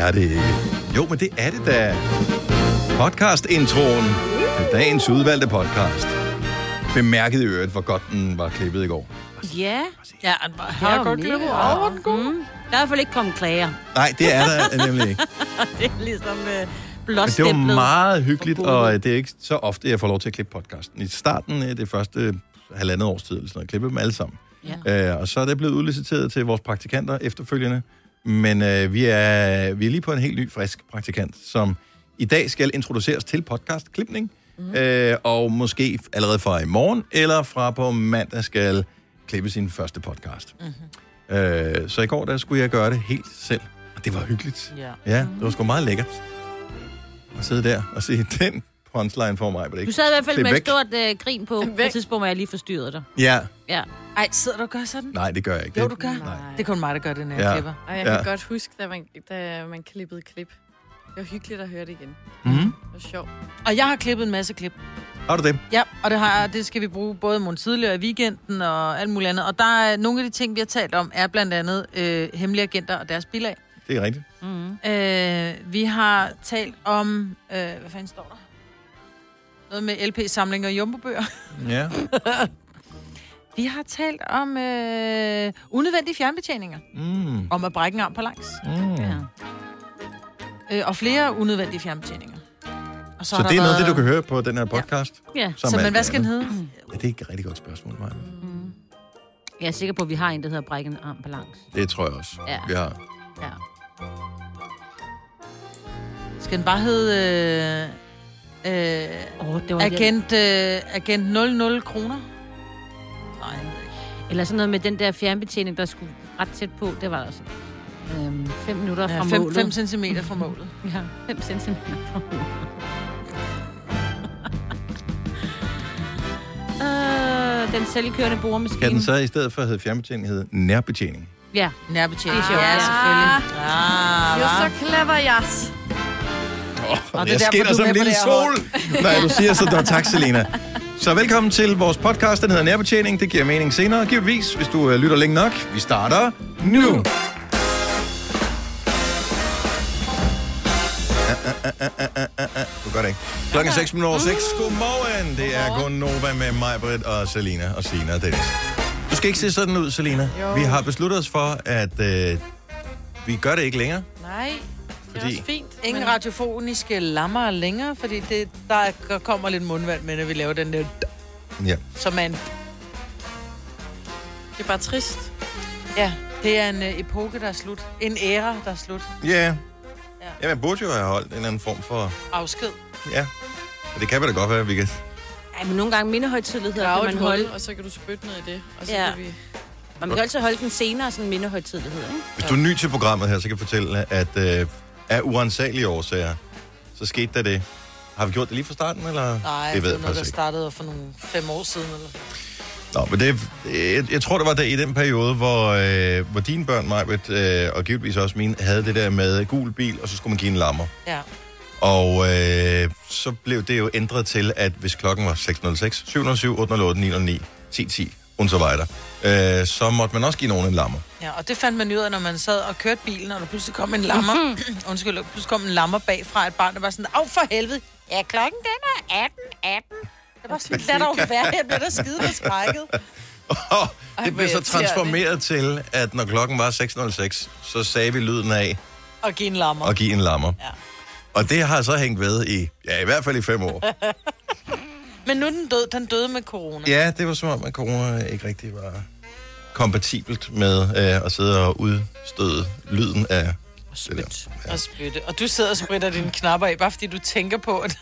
er det ikke. Jo, men det er det da. Podcast-introen. Det er dagens udvalgte podcast. Bemærkede i øvrigt, hvor godt den var klippet i går. Ja. Ja, den var godt klippet. Hvor den god. Der er i hvert fald ikke kommet klager. Nej, det er der nemlig ikke. Det er ligesom Men blåstemplet. det var meget hyggeligt, og det er ikke så ofte, jeg får lov til at klippe podcasten. I starten af det første halvandet års tid, eller sådan noget, klippe dem alle sammen. Ja. Og så er det blevet udliciteret til vores praktikanter efterfølgende. Men vi er lige på en helt ny, frisk praktikant, som i dag skal introduceres til podcastklipning. Og måske allerede fra i morgen, eller fra på mandag skal klippe sin første podcast. Så i går, der skulle jeg gøre det helt selv. Og det var hyggeligt. Ja, det var sgu meget lækkert. At sidde der og se den punchline for mig. Du sad i hvert fald med et stort grin på et tidspunkt, hvor jeg lige forstyrrede dig. Ja. Ja. Ej, sidder du og gør sådan? Nej, det gør jeg ikke. Jo, du gør. Nej. Det er kun mig, der gør det, når jeg klipper. Og jeg kan godt huske, da man klippede klip. Det var hyggeligt at høre det igen. Mm-hmm. Det var sjovt. Og jeg har klippet en masse klip. Har du det? Ja, og det skal vi bruge både morgen tidligere i weekenden og alt muligt andet. Og der er nogle af de ting, vi har talt om, er blandt andet hemmelige agenter og deres bilag. Det er rigtigt. Vi har talt om... hvad fanden står der? Noget med LP-samling og jumbobøger. Ja. Vi har talt om unødvendige fjernbetjeninger. Om at brække en arm på langs. Og flere unødvendige fjernbetjeninger. Og så det er noget, det du kan høre på den her podcast? Ja. Men hvad skal den hedde? Ja, det er ikke et rigtig godt spørgsmål, Maja. Jeg er sikker på, at vi har en, der hedder brække en arm på langs. Det tror jeg også, vi har. Ja. Skal den bare hedde... agent 00 kroner? Nej, jeg ved ikke. Eller sådan noget med den der fjernbetjening, der skulle ret tæt på. Det var altså 5 minutter fra målet. 5 centimeter fra målet. Ja, 5 centimeter fra målet. Den selvkørende boremaskine. Kan den så i stedet for at hedde fjernbetjening hedde nærbetjening? Ja. Nærbetjening. Det er sjovt. Ja, selvfølgelig. You're så clever, Jas. Og jeg skinner som en lille sol. Nej, du siger så, tak, Selena. Så velkommen til vores podcast, den hedder Nærbetjening. Det giver mening senere, givetvis, hvis du lytter længe nok. Vi starter nu. Du gør det ikke. Klokken 6:06. Godmorgen. Det er Gonova med mig, Britt og Selena og Sina og Dennis. Du skal ikke se sådan ud, Selena. Jo. Vi har besluttet os for, at vi gør det ikke længere. Nej, det er også fint. Ingen radiofoniske lammer længere, fordi der kommer lidt mundvand med, når vi laver den der... Ja. Som man... Det er bare trist. Ja, det er en epoke, der er slut. En æra, der er slut. Ja. Ja, man burde jo have holdt en eller anden form for... Afsked. Ja. Og det kan da godt være, at vi kan... Ej, men nogle gange mindehøjtidligheder kan man holde. Og så kan du spytte ned i det. Og så Ja. kan vi... Man kan altid holde den senere, sådan en mindehøjtidlighed, ikke? Hvis du er ny til programmet her, så kan jeg fortælle, at af uansagelige årsager, så skete der det. Har vi gjort det lige fra starten, eller? Nej, det ved jeg noget, der ikke. startede for nogle 5 år siden. Eller... Nå, men jeg tror, det var der i den periode, hvor dine børn, Majbet, og givetvis også mine, havde det der med gul bil, og så skulle man give en lammer. Ja. Og så blev det jo ændret til, at hvis klokken var 6:06, 7:07, 8:08, 9:09, 10:10, og så videre, så måtte man også give nogen en lammer. Ja, og det fandt man ud af, når man sad og kørte bilen, og der pludselig kom en lammer. Undskyld, pludselig kom en lammer bagfra et barn, der var sådan, af for helvede. Ja, klokken den er 18. Det var sådan, der dog værre, jeg blev der skide forskrækket. Det blev så transformeret til, at når klokken var 6:06, så sagde vi lyden af Og give en lammer. at give en lammer. Ja. Og det har så hængt ved i hvert fald i 5 år. Men nu er den død. Den døde med corona. Ja, det var som om, at corona ikke rigtig var kompatibelt med at sidde og udstøde lyden af spyt. Og spytte. Og du sidder og spritter dine knapper af, bare fordi du tænker på, at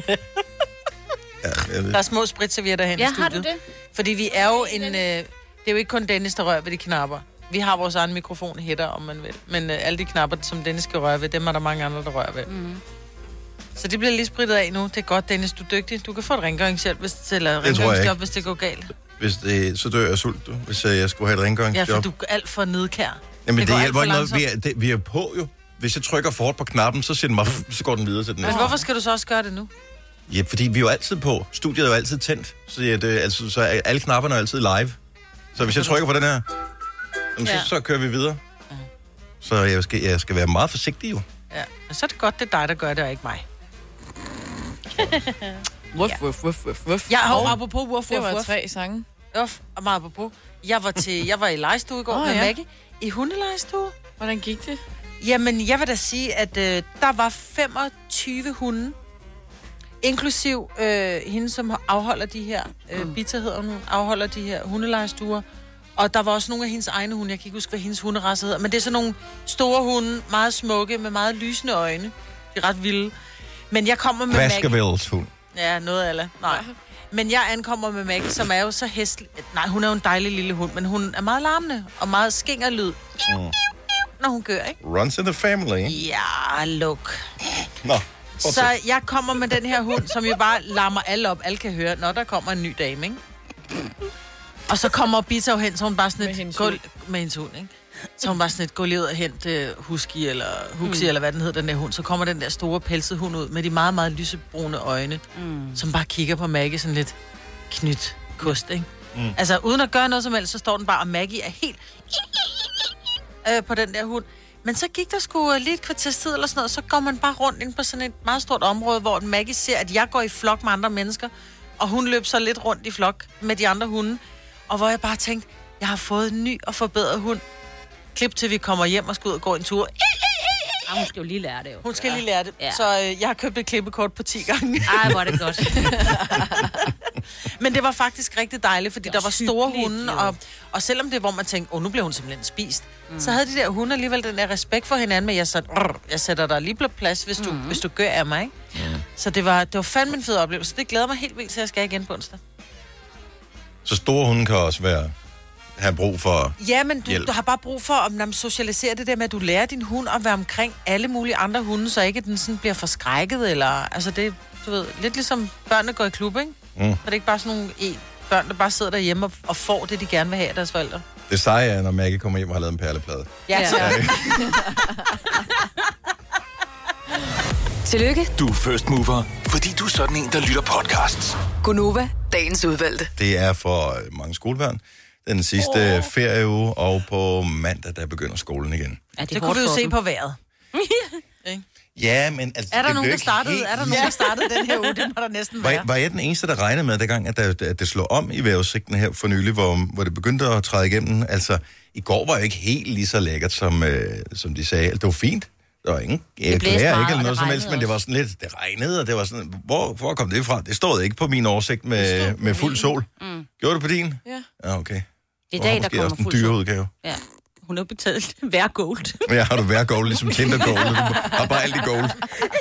der er små spritservietter hen i studiet. Ja, har du det? Fordi vi er jo en... det er jo ikke kun Dennis, der rører ved de knapper. Vi har vores egen mikrofonhætter, om man vil. Men alle de knapper, som Dennis skal røre ved, dem er der mange andre, der rører ved. Så det bliver lige sprittet af nu. Det er godt, Dennis, du er dygtig. Du kan få et rengøringshjælp, eller rengøringsjob, hvis det går galt. Så dør jeg sult, hvis jeg skulle have et rengøringsjob. Ja, for du er alt for nedkær. Jamen, det hjælper ikke noget. Vi er på jo. Hvis jeg trykker fort på knappen, så går den videre til den næste. Men hvorfor skal du så også gøre det nu? Ja, fordi vi er jo altid på. Studiet er jo altid tændt. Så alle knapperne er altid live. Så hvis jeg trykker på den her, så kører vi videre. Så jeg skal være meget forsigtig jo. Ja. Men så er det godt, det er dig, der gør det, og ikke mig. Wuff, wuff, wuff, wuff, wuff. Jeg har apropos wuff, Det wuff, var wuff. 3 sange. Uff, og meget apropos. Jeg var i legestue i går med Maggie. I hundelejestue. Hvordan gik det? Jamen, jeg vil da sige, at der var 25 hunde. Inklusiv hende, som afholder de her, Bita hedder hun, afholder de her hundelejestuer. Og der var også nogle af hendes egne hunde. Jeg kan ikke huske, hvad hendes hunderace hedder. Men det er sådan nogle store hunde, meget smukke, med meget lysende øjne. De er ret vilde. Men jeg kommer med Maggie. Baskervilles hund. Ja, noget af det. Nej. Men jeg ankommer med Maggie, som er jo så hæslig. Nej, hun er jo en dejlig lille hund, men hun er meget larmende og meget skængerlyd. Når hun gør, ikke? Runs in the family. Ja, luk. Nå, Så jeg kommer med den her hund, som jo bare larmer alle op. Alle kan høre, når der kommer en ny dame, ikke? Og så kommer Bita jo hen, så hun bare sådan med hendes hund, ikke? Så hun bare sådan gå lige ud og hente Husky, eller Huxi, eller hvad den hedder, den der hund. Så kommer den der store pelsede hund ud med de meget, meget lysebrune øjne, som bare kigger på Maggie sådan lidt knyt kost, ikke? Altså, uden at gøre noget som helst, så står den bare, og Maggie er helt på den der hund. Men så gik der sgu lige et kvarters tid eller sådan noget, så går man bare rundt ind på sådan et meget stort område, hvor Maggie ser, at jeg går i flok med andre mennesker, og hun løb så lidt rundt i flok med de andre hunde. Og hvor jeg bare tænkte, jeg har fået en ny og forbedret hund. Klip til, vi kommer hjem og skal ud og gå en tur. Hun skal jo lige lære det jo. Hun skal lige lære det. Ja. Så jeg har købt et klippekort på 10 gange. Ej, hvor er det godt. Men det var faktisk rigtig dejligt, fordi der var store hunde, jo. og selvom det, hvor man tænkte, nu blev hun simpelthen spist, så havde de der hunde alligevel den der respekt for hinanden, men jeg sætter dig lige på plads, hvis du gør af mig, ikke? Så det var fandme en fed oplevelse. Det glæder mig helt vildt til, at jeg skal igen på onsdag. Så store hunde kan også have brug for Ja, men hjælp. du har bare brug for at socialisere det der med, at du lærer din hund at være omkring alle mulige andre hunde, så ikke den sådan bliver forskrækket, eller altså det, du ved, lidt ligesom børnene går i klub, ikke? Så det er ikke bare sådan nogle børn, der bare sidder derhjemme og får det, de gerne vil have af deres forældre. Det seje er, når Maggie kommer hjem og har lavet en perleplade. Ja. Tillykke, Du er first mover, fordi du er sådan en, der lytter podcasts. Gunova, dagens udvalgte. Det er for mange skolebørn. Den sidste ferieuge, og på mandag, der begynder skolen igen. Ja, Det kunne vi jo se på vejret. Ja, men altså... Er der det nogen, blev der ikke startede? helt- Er der nogen, der startede den her uge? Det må der næsten være. Var jeg den eneste, der regnede med, dengang, at det slog om i vejrudsigten her for nylig, hvor det begyndte at træde igennem? Altså, i går var jo ikke helt lige så lækkert, som de sagde. Det var fint. Der var ingen blæste klager meget, ikke eller og noget det som helst, men regnede det var sådan lidt... Det regnede, og det var sådan... Hvor kom det fra? Det stod ikke på min oversigt med fuld sol. Gjorde det på din? Ja. Ja, okay. Det er i dag, der måske kommer også en fuld dyre sol. udgave. Ja. Hun har betalt hver gold. Ja, har du været gold, ligesom Tinder gold. Du har bare alt i gold.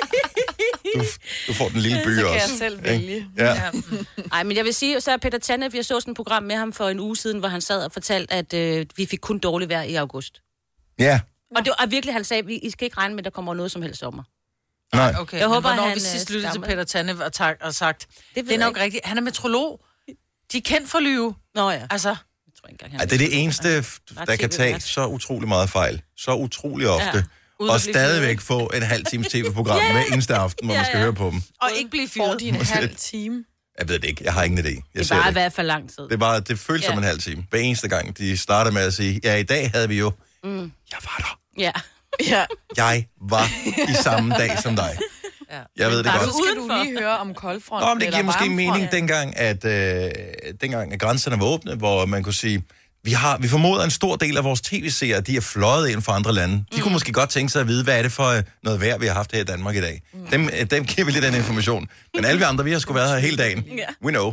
Du får den lille by Så kan også. jeg selv vælge. Ja. Ej, men jeg vil sige, så er Peter Tanef, jeg så sådan et program med ham for en uge siden, hvor han sad og fortalte, at vi fik kun dårligt vejr i august. Ja. Og det var virkelig, han sagde, I skal ikke regne med, at der kommer noget som helst sommer. Nej. Okay, Jeg håber, hvornår han, vi sidst lyttede til stammer. Peter Tanef og sagt, ved det er jeg nok ikke. rigtigt. Han er metrolog. De er kendt for lyve. Nå ja. Altså, Jeg tror ikke engang, Ej, det er det eneste, der kan tage så utrolig meget fejl. Så utrolig ofte. Ja. Uden Og at blive stadigvæk få en halv times tv-program hver eneste aften, hvor man skal høre på dem. og ikke blive Får fyret. de en halv time? Jeg ved det ikke. Jeg har ingen idé. Jeg Det ser er bare det i ikke. hvert fald lang tid. Det føles som en halv time. Hver eneste gang, de starter med at sige, ja, i dag havde vi jo... Jeg var der. Ja. Ja. Jeg var i samme dag som dig. Ja. Jeg ved det bare godt. Så skal du lige høre om koldfront. Nå, men det giver eller måske varmefront. mening, dengang at grænserne var åbne, hvor man kunne sige, vi formoder en stor del af vores tv-seere, de er fløjet ind fra andre lande. De kunne måske godt tænke sig at vide, hvad er det for noget vejr, vi har haft her i Danmark i dag. Dem giver vi lidt den information. Men alle vi andre, vi har sgu været her hele dagen. We know.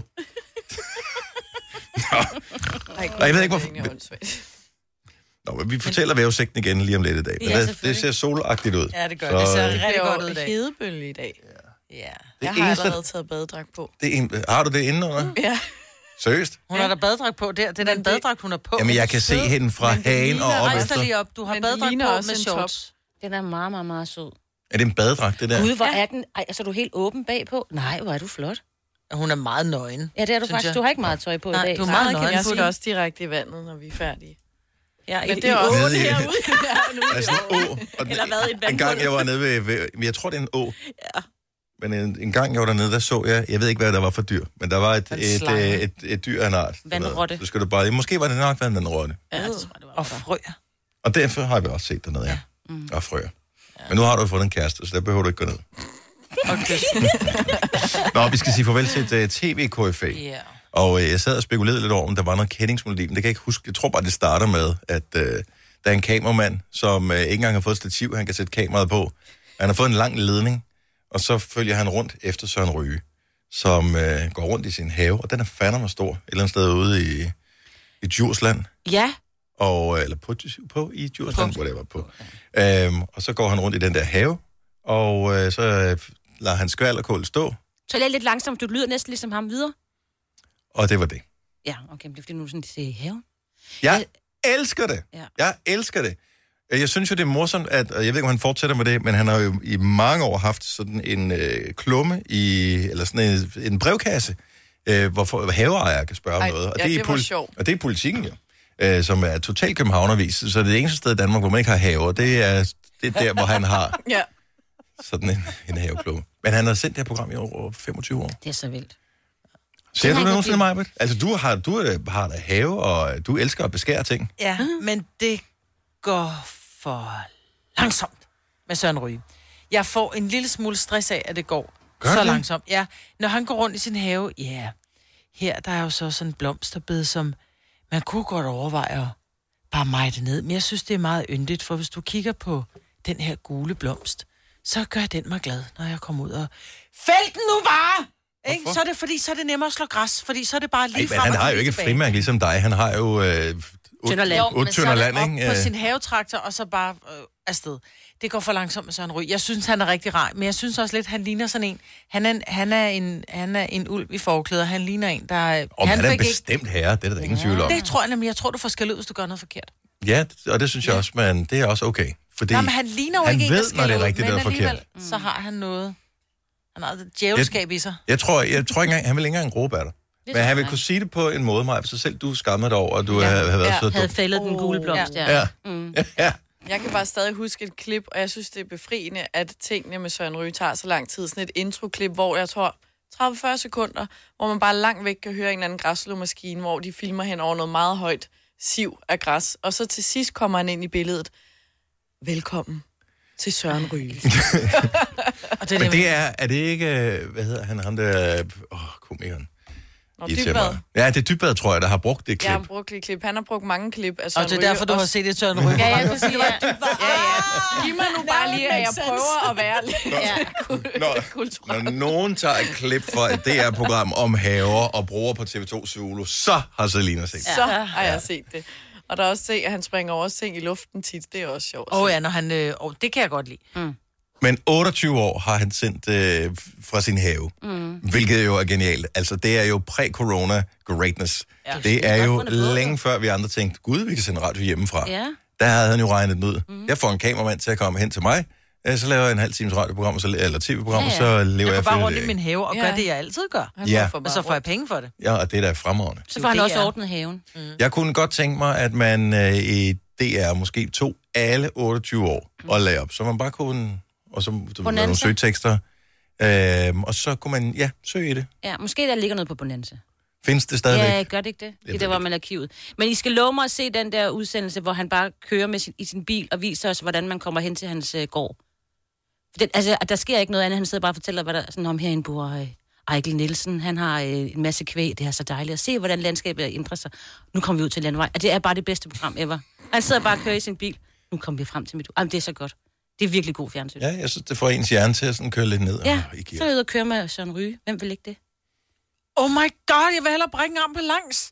Ej, Og jeg ved ikke, hvorfor- det er åndssvagt. Nå, men vi fortæller vejrudsigten igen lige om lidt i dag. Men Ja, det selvfølgelig. ser solagtigt ud. Ja, det gør Så, det. Det ser Det rigtig er godt ud i jo dag. hedebølge i dag. Ja. Jeg Det har eneste- allerede taget badedragt på. har du det indenunder? Ja. Seriøst? Hun har da badedragt på der. Det er den badedragt, hun er på. Jamen, jeg kan se hende fra hagen og op Rejs dig efter. lige op. Du har Men det badedragt ligner på også med en shorts. Den er meget, meget, meget sød. Er det en badedragt, det der? Gud, hvor er den? Ej, altså, er du helt åben bagpå? Nej, hvor er du flot. Hun er meget nøgen. Ja, det er du Synes faktisk. jeg. Du har ikke meget tøj på Nej, i dag. du er meget Nej, nøgen jeg på skal det. også direkte i vandet, når vi er færdige. Ja, Men det er også Nede i- herude. Altså en å. Og Eller hvad, et en gang jeg var nede ved jeg tror, det er en å. Ja. Men en gang jeg var dernede, der så jeg ved ikke, hvad der var for dyr, men der var et dyr af en art. Vandrotte. Så skal du bare, måske var det nok været en vandrotte. Ja, det tror jeg, det var. Og frøer. Og derfor har vi også set dernede, ja. Og frøer. Ja. Men nu har du fået en kæreste, så der behøver du ikke gå ned. Okay. Nå, vi skal sige farvel til et tv-KFA. Yeah. Og jeg sad og spekulerede lidt over, om der var noget kendingsmelodi, men det kan jeg ikke huske. Jeg tror bare, det starter med, at der er en kameramand, som ikke engang har fået et stativ, han kan sætte kameraet på. Han har fået en lang ledning, og så følger han rundt efter Søren Ryge, som går rundt i sin have, og den er fandme stor, et eller andet sted ude i Djursland. Ja. Eller på i Djursland, hvor det var på. Og så går han rundt i den der have, og så lader han skvalderkål stå. Så lidt langsomt, du lyder næsten ligesom ham videre. Og det var det. Ja, okay, det er fordi nu sådan, det er haven. Jeg elsker det. Ja. Jeg elsker det. Jeg synes jo, det er morsomt, at, og jeg ved ikke, om han fortsætter med det, men han har jo i mange år haft sådan en klumme eller sådan en brevkasse, hvor haveejere kan spørge om noget. Og det var sjovt. Og det er Politikken jo, som er totalt københavnervis. Så det eneste sted i Danmark, hvor man ikke har haver, det er der, hvor han har sådan en haveklumme. Men han har sendt det her program i over 25 år. Det er så vildt. Ser du det nogensinde, Majbert? Altså, du har da have, og du elsker at beskære ting. Ja, men det går for langsomt med Søren Ryge. Jeg får en lille smule stress af, at det går så langsomt. Ja, når han går rundt i sin have, her der er jo så sådan en blomsterbed, som man kunne godt overveje at bare meje det ned. Men jeg synes, det er meget yndigt, for hvis du kigger på den her gule blomst, så gør den mig glad, når jeg kommer ud og... Fæld den nu bare! Ikke? Så er det fordi, så er det nemmere at slå græs, fordi så er det bare lige frem. Men han har jo ikke frimærk ligesom dig. Han har jo Tønderland, ikke? På sin havetraktor, og så bare afsted. Det går for langsomt med Søren Ryge. Jeg synes, han er rigtig rar, men jeg synes også lidt, han ligner sådan en... Han er en ulv i forklæder. Han ligner en, der... Han er en bestemt herre, det er der ingen tvivl om. Det tror jeg nemlig. Jeg tror, du får skæld ud, hvis du gør noget forkert. Ja, og det synes jeg også, men det er også okay. Fordi men han ligner jo ikke en, der ved, når det er rigtigt eller forkert. Så har han noget... Han har et djævelskab i sig. Jeg tror ikke engang, han vil ikke engang råbe af dig. Men han vil kunne sige det på en måde, Maja, så selv du skammede dig over, at du havde været så dum. Havde fældet den gule blomst, Ja. Jeg kan bare stadig huske et klip, og jeg synes, det er befriende, at tingene med Søren Ryge tager så lang tid. Sådan et introklip, hvor jeg tror 30-40 sekunder, hvor man bare langt væk kan høre en eller anden græsslåmaskine, hvor de filmer hen over noget meget højt siv af græs. Og så til sidst kommer han ind i billedet. Velkommen til Søren Ryge. Og det er det ikke, hvad hedder han der, komikeren? Dybvad. Ja, det er Dybvad, tror jeg, der har brugt det klip. Ja, han har brugt det klip. Han har brugt mange klip af Søren Ryge. Og det er derfor, du har set det Søren Ryge. Ja, jeg vil sige, giv mig nu bare lige, at jeg prøver at være lidt når nogen tager et klip fra et DR-program om haver og bruger på TV2 Zulu, så har Selina set det. Så har jeg set det. Og der er også at han springer over ting i luften tit. Det er også sjovt. Når han... det kan jeg godt lide. Men 28 år har han sendt fra sin have, hvilket jo er genialt. Altså, det er jo præ-corona greatness. Ja. Det er jo længe før vi andre tænkte, gud, vi kan sende radio hjemmefra. Ja. Der havde han jo regnet den ud. Jeg får en kameramand til at komme hen til mig, så laver jeg en halv times radioprogram, eller tv-program, og så lever jeg bare rundt i min have og gør det, jeg altid gør. Og så får jeg penge for det. Ja, og det er da fremragende. Så får han også ordnet haven. Jeg kunne godt tænke mig, at man i DR måske tog alle 28 år og lagde op, så man bare kunne... Og så nogle søgetekster. Og så kunne man, søge i det. Ja, måske der ligger noget på Bonanza. Findes det stadigvæk? Ja, gør det ikke det? Det var med arkivet. Men I skal love mig at se den der udsendelse, hvor han bare kører med i sin bil og viser os, hvordan man kommer hen til hans gård. Der sker ikke noget andet. Han sidder bare og fortæller, hvad der sådan om herinde bor Ejkel Nielsen. Han har en masse kvæg. Det er så dejligt at se, hvordan landskabet ændrer sig. Nu kommer vi ud til landvej. Og det er bare det bedste program ever. Han sidder bare og kører i sin bil. Nu kommer vi frem til mit... Jamen, det er så godt. Det er virkelig god fjernsyn. Ja, jeg synes, det får ens hjerne til at sådan køre lidt ned. Ja, så er jeg ude og køre med Søren Ryge. Hvem vil ikke det? Oh my god, jeg vil hellere brække en arm på langs.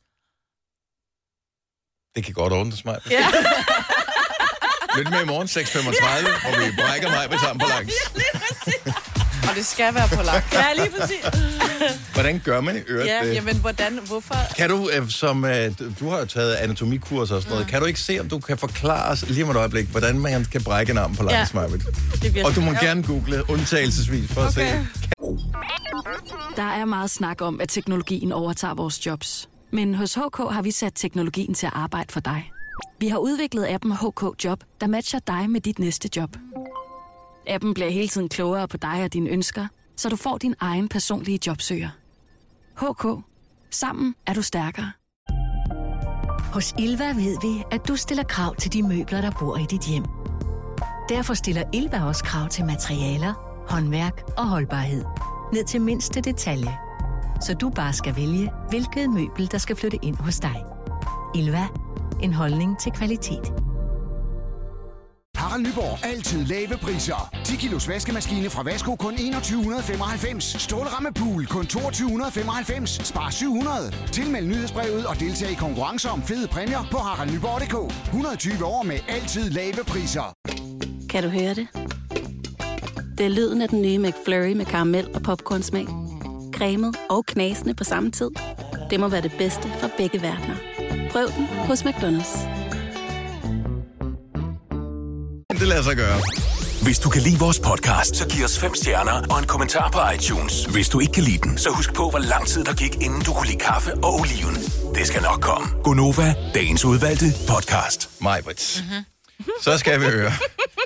Det kan godt ordnes mig. Ja. Lidt med i morgen 6:35, hvor vi brækker mig på sammen på langs. Og det skal være på langs. Ja, lige præcis. Hvordan gør man i øret det? Jamen, hvorfor? Kan du, du har jo taget anatomikurser og sådan noget, kan du ikke se, om du kan forklare os lige om et øjeblik, hvordan man kan brække en arm på langs, Majbert? Og du må gerne google undtagelsesvis for at se. Der er meget snak om, at teknologien overtager vores jobs. Men hos HK har vi sat teknologien til at arbejde for dig. Vi har udviklet appen HK Job, der matcher dig med dit næste job. Appen bliver hele tiden klogere på dig og dine ønsker, så du får din egen personlige jobsøger. HK. Sammen er du stærkere. Hos Ilva ved vi, at du stiller krav til de møbler, der bor i dit hjem. Derfor stiller Ilva også krav til materialer, håndværk og holdbarhed. Ned til mindste detalje. Så du bare skal vælge, hvilket møbel, der skal flytte ind hos dig. Ilva. En holdning til kvalitet. Harald Nyborg. Altid lave priser. 10 kilos vaskemaskine fra Vasko kun 2195. Stålrammepool kun 2295. Spar 700. Tilmeld nyhedsbrevet og deltag i konkurrencer om fede præmier på haraldnyborg.dk. 120 år med altid lave priser. Kan du høre det? Det er lyden af den nye McFlurry med karamel og popcornsmag. Cremet og knasende på samme tid. Det må være det bedste fra begge verdener. Prøv den hos McDonald's. Det lader sig gøre. Hvis du kan lide vores podcast, så giv os 5 stjerner og en kommentar på iTunes. Hvis du ikke kan lide den, så husk på, hvor lang tid der gik, inden du kunne lide kaffe og oliven. Det skal nok komme. Gonova, dagens udvalgte podcast. Majbrits. Så skal vi høre.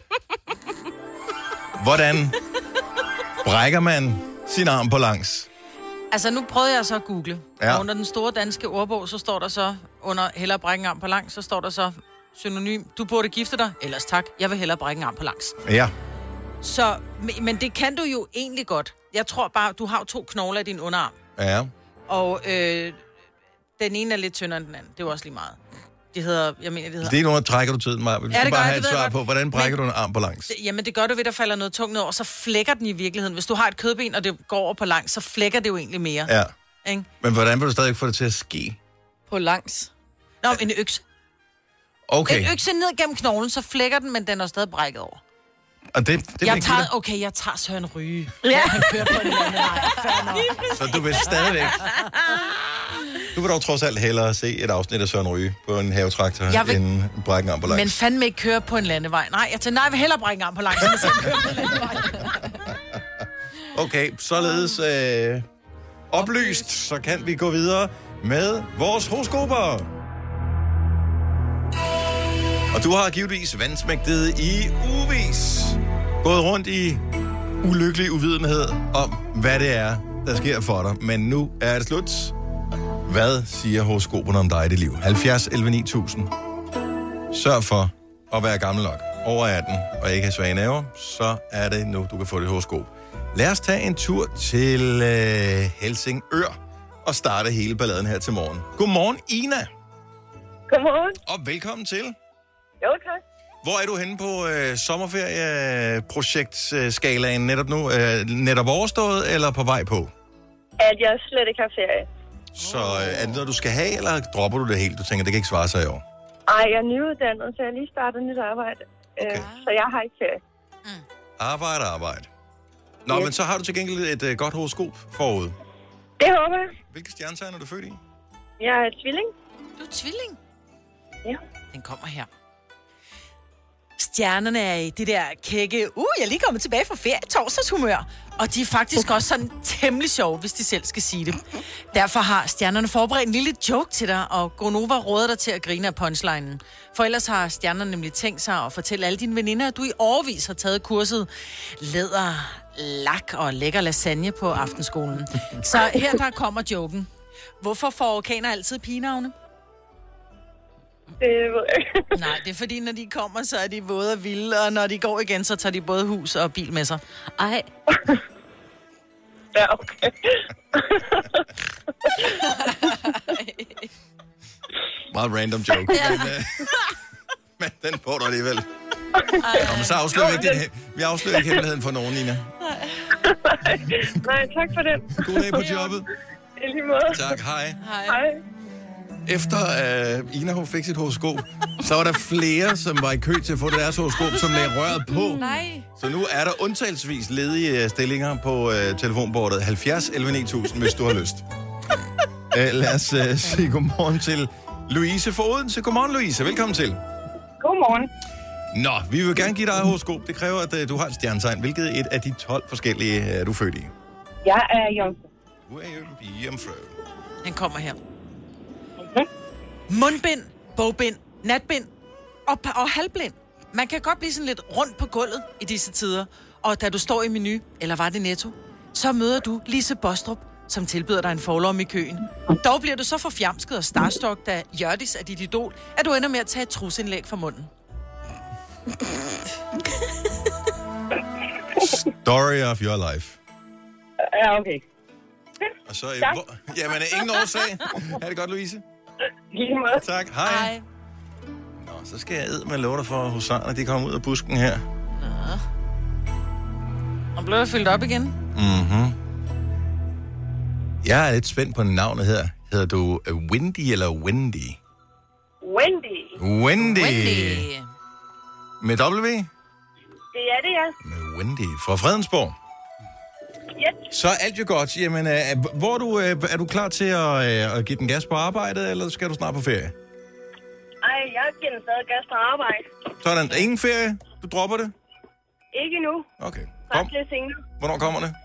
Hvordan brækker man sin arm på langs? Altså, nu prøvede jeg så at google. Ja. Og under den store danske ordbog, så står der så, under hellere brække en arm på langs, så står der så synonym, du burde gifte dig, ellers tak, jeg vil hellere brække en arm på langs. Ja. Så, men det kan du jo egentlig godt. Jeg tror bare, du har 2 knogler i din underarm. Ja. Og den ene er lidt tyndere end den anden. Det er jo også lige meget. Det hedder... Det er noget, trækker du tiden, Maja. Du skal bare have et svar på, hvordan brækker du en arm på langs? Jamen, det gør du ved, der falder noget tungt ned over, så flækker den i virkeligheden. Hvis du har et kødben, og det går over på langs, så flækker det jo egentlig mere. Ja. Ikke? Men hvordan vil du stadig få det til at ske? På langs. Nå, en økse. Okay. En økse ned gennem knoglen, så flækker den, men den er stadig brækket over. Og det jeg tager Søren Ryge. Ja. Han kører på en landevej. Så du vil stadigvæk... Du vil dog trods alt hellere se et afsnit af Søren Ryge på en havetraktor, end brække en arm på langs. Men fandme ikke køre på en landevej. Nej, jeg vil hellere brække en arm på langs, end at køre på en landevej. Okay, således oplyst, så kan vi gå videre med vores horoskoper. Og du har givetvis vansmægtet i ugevis gået rundt i ulykkelig uvidenhed om, hvad det er, der sker for dig. Men nu er det slut. Hvad siger horoskoperne om dig i dit liv? 70 11 9000. Sørg for at være gammel nok. Over 18 og ikke have svage nerver, så er det nu, du kan få dit horoskop. Lad os tage en tur til Helsingør og starte hele balladen her til morgen. Godmorgen, Ina. Godmorgen. Og velkommen til. Jo, tak. Hvor er du henne på sommerferieprojektskalaen netop nu? Netop overstået eller på vej på? At jeg slet ikke har ferie. Så er det noget, du skal have, eller dropper du det helt? Du tænker, det kan ikke svare sig i år? Ej, jeg er nyuddannet, så jeg lige startet nyt arbejde. Okay. Så jeg har ikke ferie. Arbejde. Nå, yes. Men så har du til gengæld et godt horoskop forud. Det håber jeg. Hvilke stjernetegn er du født i? Jeg er tvilling. Du er tvilling? Ja. Den kommer her. Stjernerne er i det der kække, jeg er lige kommet tilbage fra ferie, torsdagshumør. Og de er faktisk også sådan temmelig sjove, hvis de selv skal sige det. Derfor har stjernerne forberedt en lille joke til dig, og Gonova råder dig til at grine af punchlinen. For ellers har stjernerne nemlig tænkt sig at fortælle alle dine veninder, at du i årevis har taget kurset læder, lak og lækker lasagne på aftenskolen. Så her der kommer joken. Hvorfor får orkaner altid pigenavne? Det ved jeg ikke. Nej, det er fordi, når de kommer, så er de våde og vilde, og når de går igen, så tager de både hus og bil med sig. Ej. Ja, okay. Meget random joke. Ja. Men den får du alligevel. Nå, men så vi afslører ikke hemmeligheden for nogen, Nina. Nej, tak for den. God dag på jobbet. I lige måde. Tak, hej. Hej. Efter Ina hun fik sit horoskop, så var der flere, som var i kø til at få deres horoskop, som lagde røret på. Nej. Så nu er der undtagelsesvis ledige stillinger på telefonbordet. 70 11 9000, hvis du har lyst. Lad os sige godmorgen til Louise fra Odense. Godmorgen, Louise. Velkommen til. Godmorgen. Nå, vi vil gerne give dig et horoskop. Det kræver, at du har et stjernetegn. Hvilket et af de 12 forskellige er du født i? Jeg er jomfru. Du er jomfru. Den kommer her. Mundbind, bogbind, natbind og halvblind. Man kan godt blive sådan lidt rundt på gulvet i disse tider. Og da du står i Menu, eller var det Netto, så møder du Lise Bostrup, som tilbyder dig en forlom i køen. Dog bliver du så forfjamsket og starstruck, da Hjørdis er dit idol, at du ender med at tage et trusindlæg fra munden. Story of your life. Ja, okay. Og så... Jamen, ingen årsag. Ha' det godt, Louise. Lige måde. Tak. Hej. Nå, så skal jeg med love dig for husarerne. De kommer ud af busken her. Nå. Og blev jeg fyldt op igen? Mhm. Jeg er lidt spændt på navnet her. Hedder du Wendy eller Wendy? Wendy. Wendy. Med W? Det er det, ja. Med Wendy fra Fredensborg. Yep. Så alt jo godt. Jamen, er du klar til at give den gas på arbejdet, eller skal du snart på ferie? Ej, jeg giver den stadig gas på arbejde. Sådan, ingen ferie? Du dropper det? Ikke nu. Okay. Først lidt senere. Hvornår kommer det?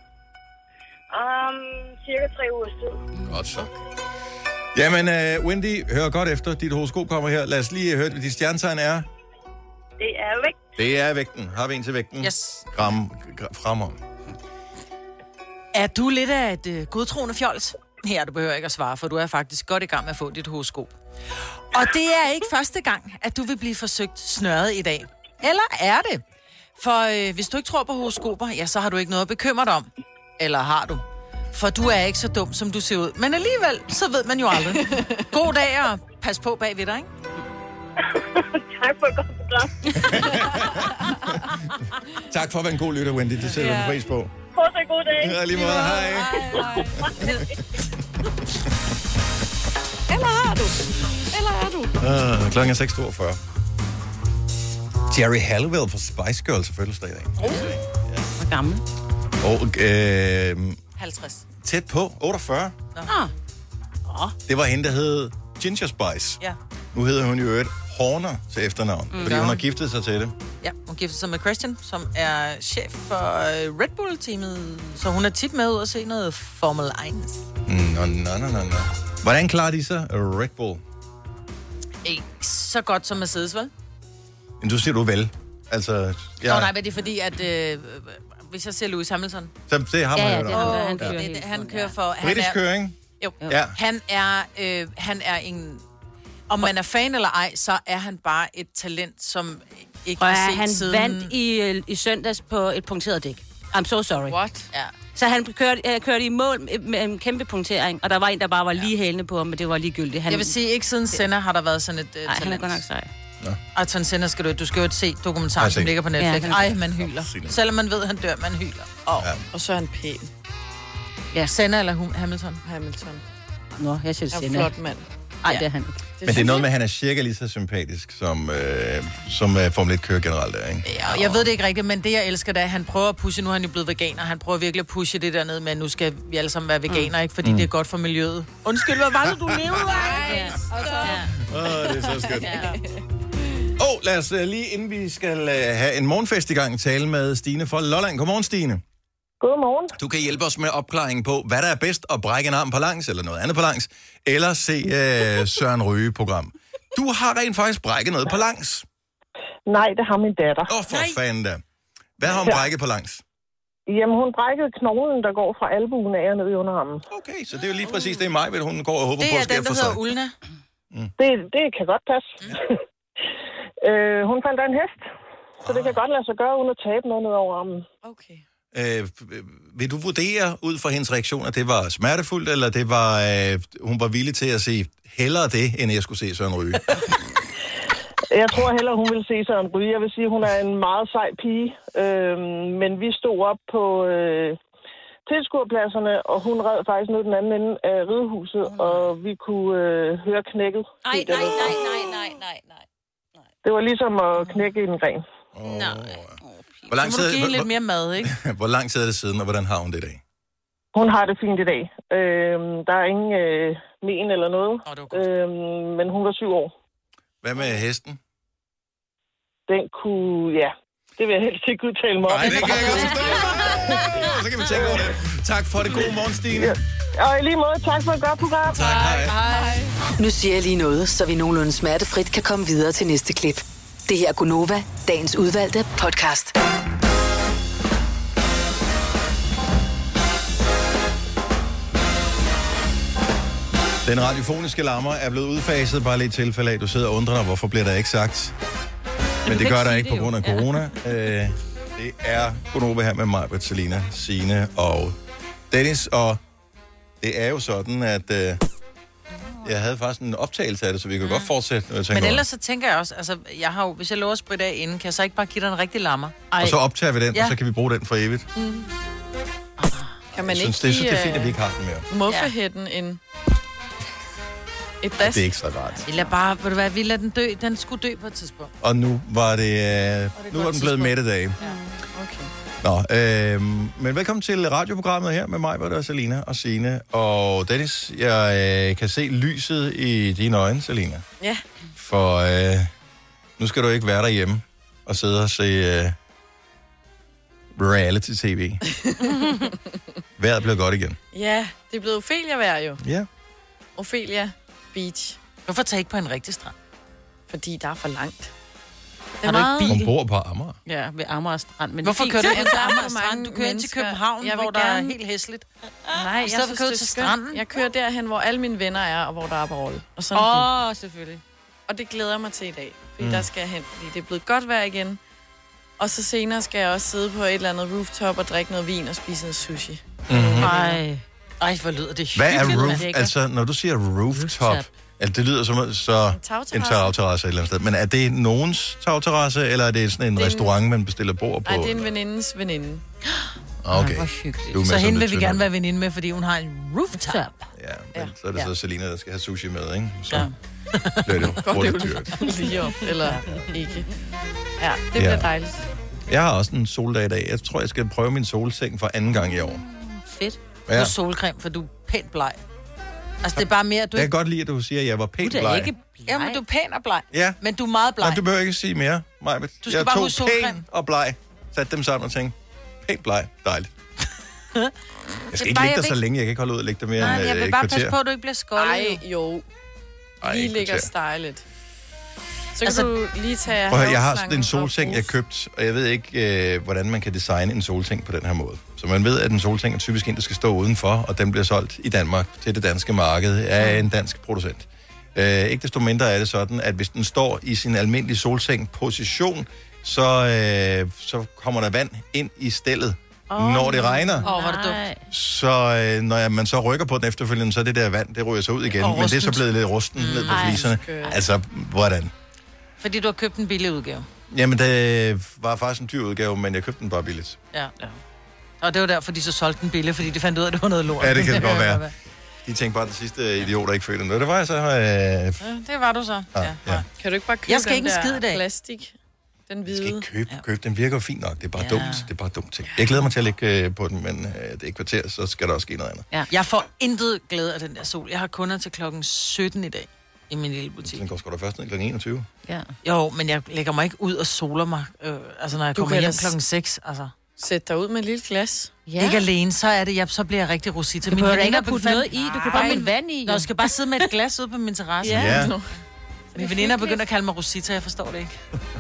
Cirka 3 ugers tid. Godt så. Jamen, Wendy, hør godt efter. Dit horoskop kommer her. Lad os lige høre, hvad dit stjernetegn er. Det er væk. Det er vægten. Har vi en til vægten? Yes. Fremmer. Er du lidt af et godtroende fjols? Her, du behøver ikke at svare, for du er faktisk godt i gang med at få dit horoskop. Og det er ikke første gang, at du vil blive forsøgt snørret i dag. Eller er det? For hvis du ikke tror på horoskoper, ja, så har du ikke noget at bekymre dig om. Eller har du? For du er ikke så dum, som du ser ud. Men alligevel, så ved man jo aldrig. God dag, og pas på bag ved dig, ikke? Tak for et godt program. Tak for at være en god lytter, Wendy. Det sætter vi pris på. Fortsat god dag. Ja, lige måde. Hej. Eller har du? Eller er du? Klokken er 6:42. Jerry Halliwell fra Spice Girls er fødselsdag i dag. Hvor gammel? Og 50. tæt på 48. Det var hende, der hed Ginger Spice. Ja. Nu hedder hun jo Horner til efternavn, fordi hun har giftet sig til det. Ja, hun giftede sig med Christian, som er chef for Red Bull-teamet. Så hun er tit med ud og se noget Formel 1. Nå. Hvordan klarer de sig Red Bull? Ikke så godt som Mercedes, vel? Men du siger du vel. Altså, Nej, men det er fordi, at hvis jeg ser Lewis Hamilton... Så det har man jo han kører for... Britisk køring? Jo. Ja. Han er en... Om man er fan eller ej, så er han bare et talent, som ikke har set han siden... vandt i søndags på et punkteret dæk. I'm so sorry. What? Ja. Så han kørte i mål med en kæmpe punktering, og der var en, der bare var lige hælende på ham, men det var ligegyldigt. Jeg vil sige, ikke siden Senna har der været sådan et talent. Nej, han er godt nok sej. Ayrton Senna du skal jo se dokumentaren, som ligger på Netflix. Ej, man hyler. Selvom man ved, han dør, man hyler. Og så er han pæn. Ja, Senna eller Hamilton? Hamilton. Nå, jeg synes Senna. Han er flot mand. Ej, det er han. Men det er noget med, at han er cirka lige så sympatisk, som Formel 1-kører generelt er, ikke? Ja, jeg ved det ikke rigtigt, men det jeg elsker, det er, at han prøver at pushe, nu er han jo blevet veganer, han prøver virkelig at pushe det dernede, men nu skal vi alle sammen være veganer, ikke? Fordi det er godt for miljøet. Undskyld, hvad var det, du levede af? Det er så skønt. Lad os lige, inden vi skal have en morgenfest i gang, tale med Stine fra Lolland. Godmorgen, Stine. Godmorgen. Du kan hjælpe os med opklaringen på, hvad der er bedst at brække en arm på langs, eller noget andet på langs, eller se Søren Ryge-program. Du har rent faktisk brækket noget på langs. Nej, det har min datter. For fanden da. Hvad har hun brækket på langs? Jamen, hun brækkede knoglen, der går fra albuen af og ned i underarmen. Okay, så det er jo lige præcis det, mig, hun går og håber på at ske for sig. Det er den, der hedder Ulna. Det kan godt passe. Hun faldt af en hest, så det kan godt lade sig gøre, uden at tabe noget ned over armen. Okay. Vil du vurdere ud fra hendes reaktion, at det var smertefuldt, eller det var, hun var villig til at se hellere det, end jeg skulle se Søren Ryge? Jeg tror hellere, hun ville se Søren Ryge. Jeg vil sige, hun er en meget sej pige, men vi stod op på tilskuerpladserne, og hun red faktisk ned den anden ende af ridehuset, og vi kunne høre knækket. Nej. Det var ligesom at knække i en gren. Hvor lang Så må du give lidt mere mad, ikke? Hvor lang tid er det siden, og hvordan har hun det i dag? Hun har det fint i dag. Der er ingen men eller noget. Men hun var 7 år. Hvad med hesten? Den kunne, det vil jeg helst ikke udtale mig om. Nej, det kan jeg godt forstå. Så kan vi tænke over det. Tak for det. God morgen, Stine. Ja. Og i lige måde, tak for et godt program. Tak, hej. Nu siger jeg lige noget, så vi nogenlunde smertefrit kan komme videre til næste klip. Det her er Gunova, dagens udvalgte podcast. Den radiofoniske larmer er blevet udfaset, bare lige et tilfælde af, du sidder og undrer dig, hvorfor bliver der ikke sagt Men det gør der ikke på grund af corona. Det er Gonova her med mig, Selina, Signe og Dennis. Og det er jo sådan, at jeg havde faktisk en optagelse af det, så vi kan godt fortsætte. Men ellers så tænker jeg også, altså, hvis jeg lover at spritte af inden, kan jeg så ikke bare give dig en rigtig lammer? Og så optager vi den, og så kan vi bruge den for evigt. Kan man jeg synes, ikke det er fint, at vi ikke har den mere. Muffehætten et das? Det er ikke så rart. Vi lader bare, ved du hvad, vi lader den dø. Den skulle dø på et tidspunkt. Og nu var den blevet mættedag. Ja. Okay. Men velkommen til radioprogrammet her med mig, hvor der er Selina og Signe og Dennis. Jeg kan se lyset i dine øjne, Selina. Ja. For nu skal du ikke være derhjemme og sidde og se reality-tv. Vejret bliver godt igen. Ja, det er blevet Ophelia-vejr jo. Ja. Ophelia Beach. Hvorfor tager I ikke på en rigtig strand? Fordi der er for langt. Har du ikke bil? Hun bor på Amager. Ja, ved Amager Strand. Men hvorfor kører du ind til Amager Strand? mange Du kører ind til København, hvor der er helt hæsligt. Nej, jeg synes, det er til stranden. Jeg kører derhen, hvor alle mine venner er, og hvor der er Aperol. Selvfølgelig. Og det glæder jeg mig til i dag, fordi der skal jeg hen, fordi det er blevet godt vejr igen. Og så senere skal jeg også sidde på et eller andet rooftop og drikke noget vin og spise noget sushi. Ej, hvor lyder det hvad er hyggeligt. roof? Altså, når du siger rooftop, altså, det lyder som så en tagterrasse et eller andet sted. Men er det nogens tagterrasse, eller er det sådan en restaurant, man bestiller bord på? Nej, det er en venindes veninde. Okay. Så hende vil vi gerne være veninde med, fordi hun har en rooftop. Ja, men så er det så Selina, der skal have sushi med, ikke? Så bliver det jo hurtigt dyrt. Lige op, eller ikke. Ja, det bliver dejligt. Jeg har også en soldag i dag. Jeg tror, jeg skal prøve min solseng for anden gang i år. Fedt. Du er solcreme, for du er pænt bleg. Altså, det er bare mere, Jeg kan godt lide, at du siger, at jeg var pænt bleg. Ikke bleg. Ja, men du er pæn og bleg. Ja. Men du er meget bleg. Nej, du behøver ikke sige mere, Majbet. Du skal bare huske solcreme. Pæn og bleg. Sat dem sammen og tænkte, pænt bleg, dejligt. Jeg skal ikke ligge der så længe. Jeg kan ikke holde ud og ligge der mere end et kvarter. Jeg vil bare passe på, at du ikke bliver skoldet. Ej, jo. Lige ligger stylet. Så kan du lige tage jeg har sådan en solseng, jeg købt, og jeg ved ikke, hvordan man kan designe en solseng på den her måde. Så man ved, at en solseng er typisk en, der skal stå udenfor, og den bliver solgt i Danmark til det danske marked af en dansk producent. Ikke desto mindre er det sådan, at hvis den står i sin almindelige solseng-position, så kommer der vand ind i stellet, når det regner. Hvor er det dumt. Så når man så rykker på den efterfølgende, så det der vand, det ryger så ud igen. Men det er så blevet lidt rusten ned på fliserne. Altså, hvordan? Fordi du har købt en billig udgave. Jamen, det var faktisk en dyr udgave, men jeg købte den bare billigt. Ja. Og det var derfor, de så solgte den billig, fordi de fandt ud af, at det var noget lort. Ja, det kan det godt være. De tænkte bare, at den sidste idioter ikke følte noget. Det var jeg så. Ja, det var du så. Ja. Kan du ikke bare købe den der plastik? Den hvide? Jeg skal ikke købe. Den virker jo fint nok. Det er bare dumt. Det er bare dumt ting. Jeg glæder mig til at ligge på den, men det er et kvarter, så skal der også ske noget andet. Ja. Jeg får intet glæde af den der sol. Jeg har kunder til klokken 17 i dag i min lille butik. Den går sgu da først ned klokken 21. Ja. Jo, men jeg lægger mig ikke ud og soler mig, altså når jeg kommer hjem klokken 6. Altså. Sæt dig ud med et lille glas. Ja. Ikke alene, så bliver jeg rigtig Rosita. Du behøver ikke at putte noget i. Du kan bare med vand i. Nå, jeg skal bare sidde med et glas ude på min terrasse. Ja. Min veninde er begyndt at kalde mig Rosita, jeg forstår det ikke.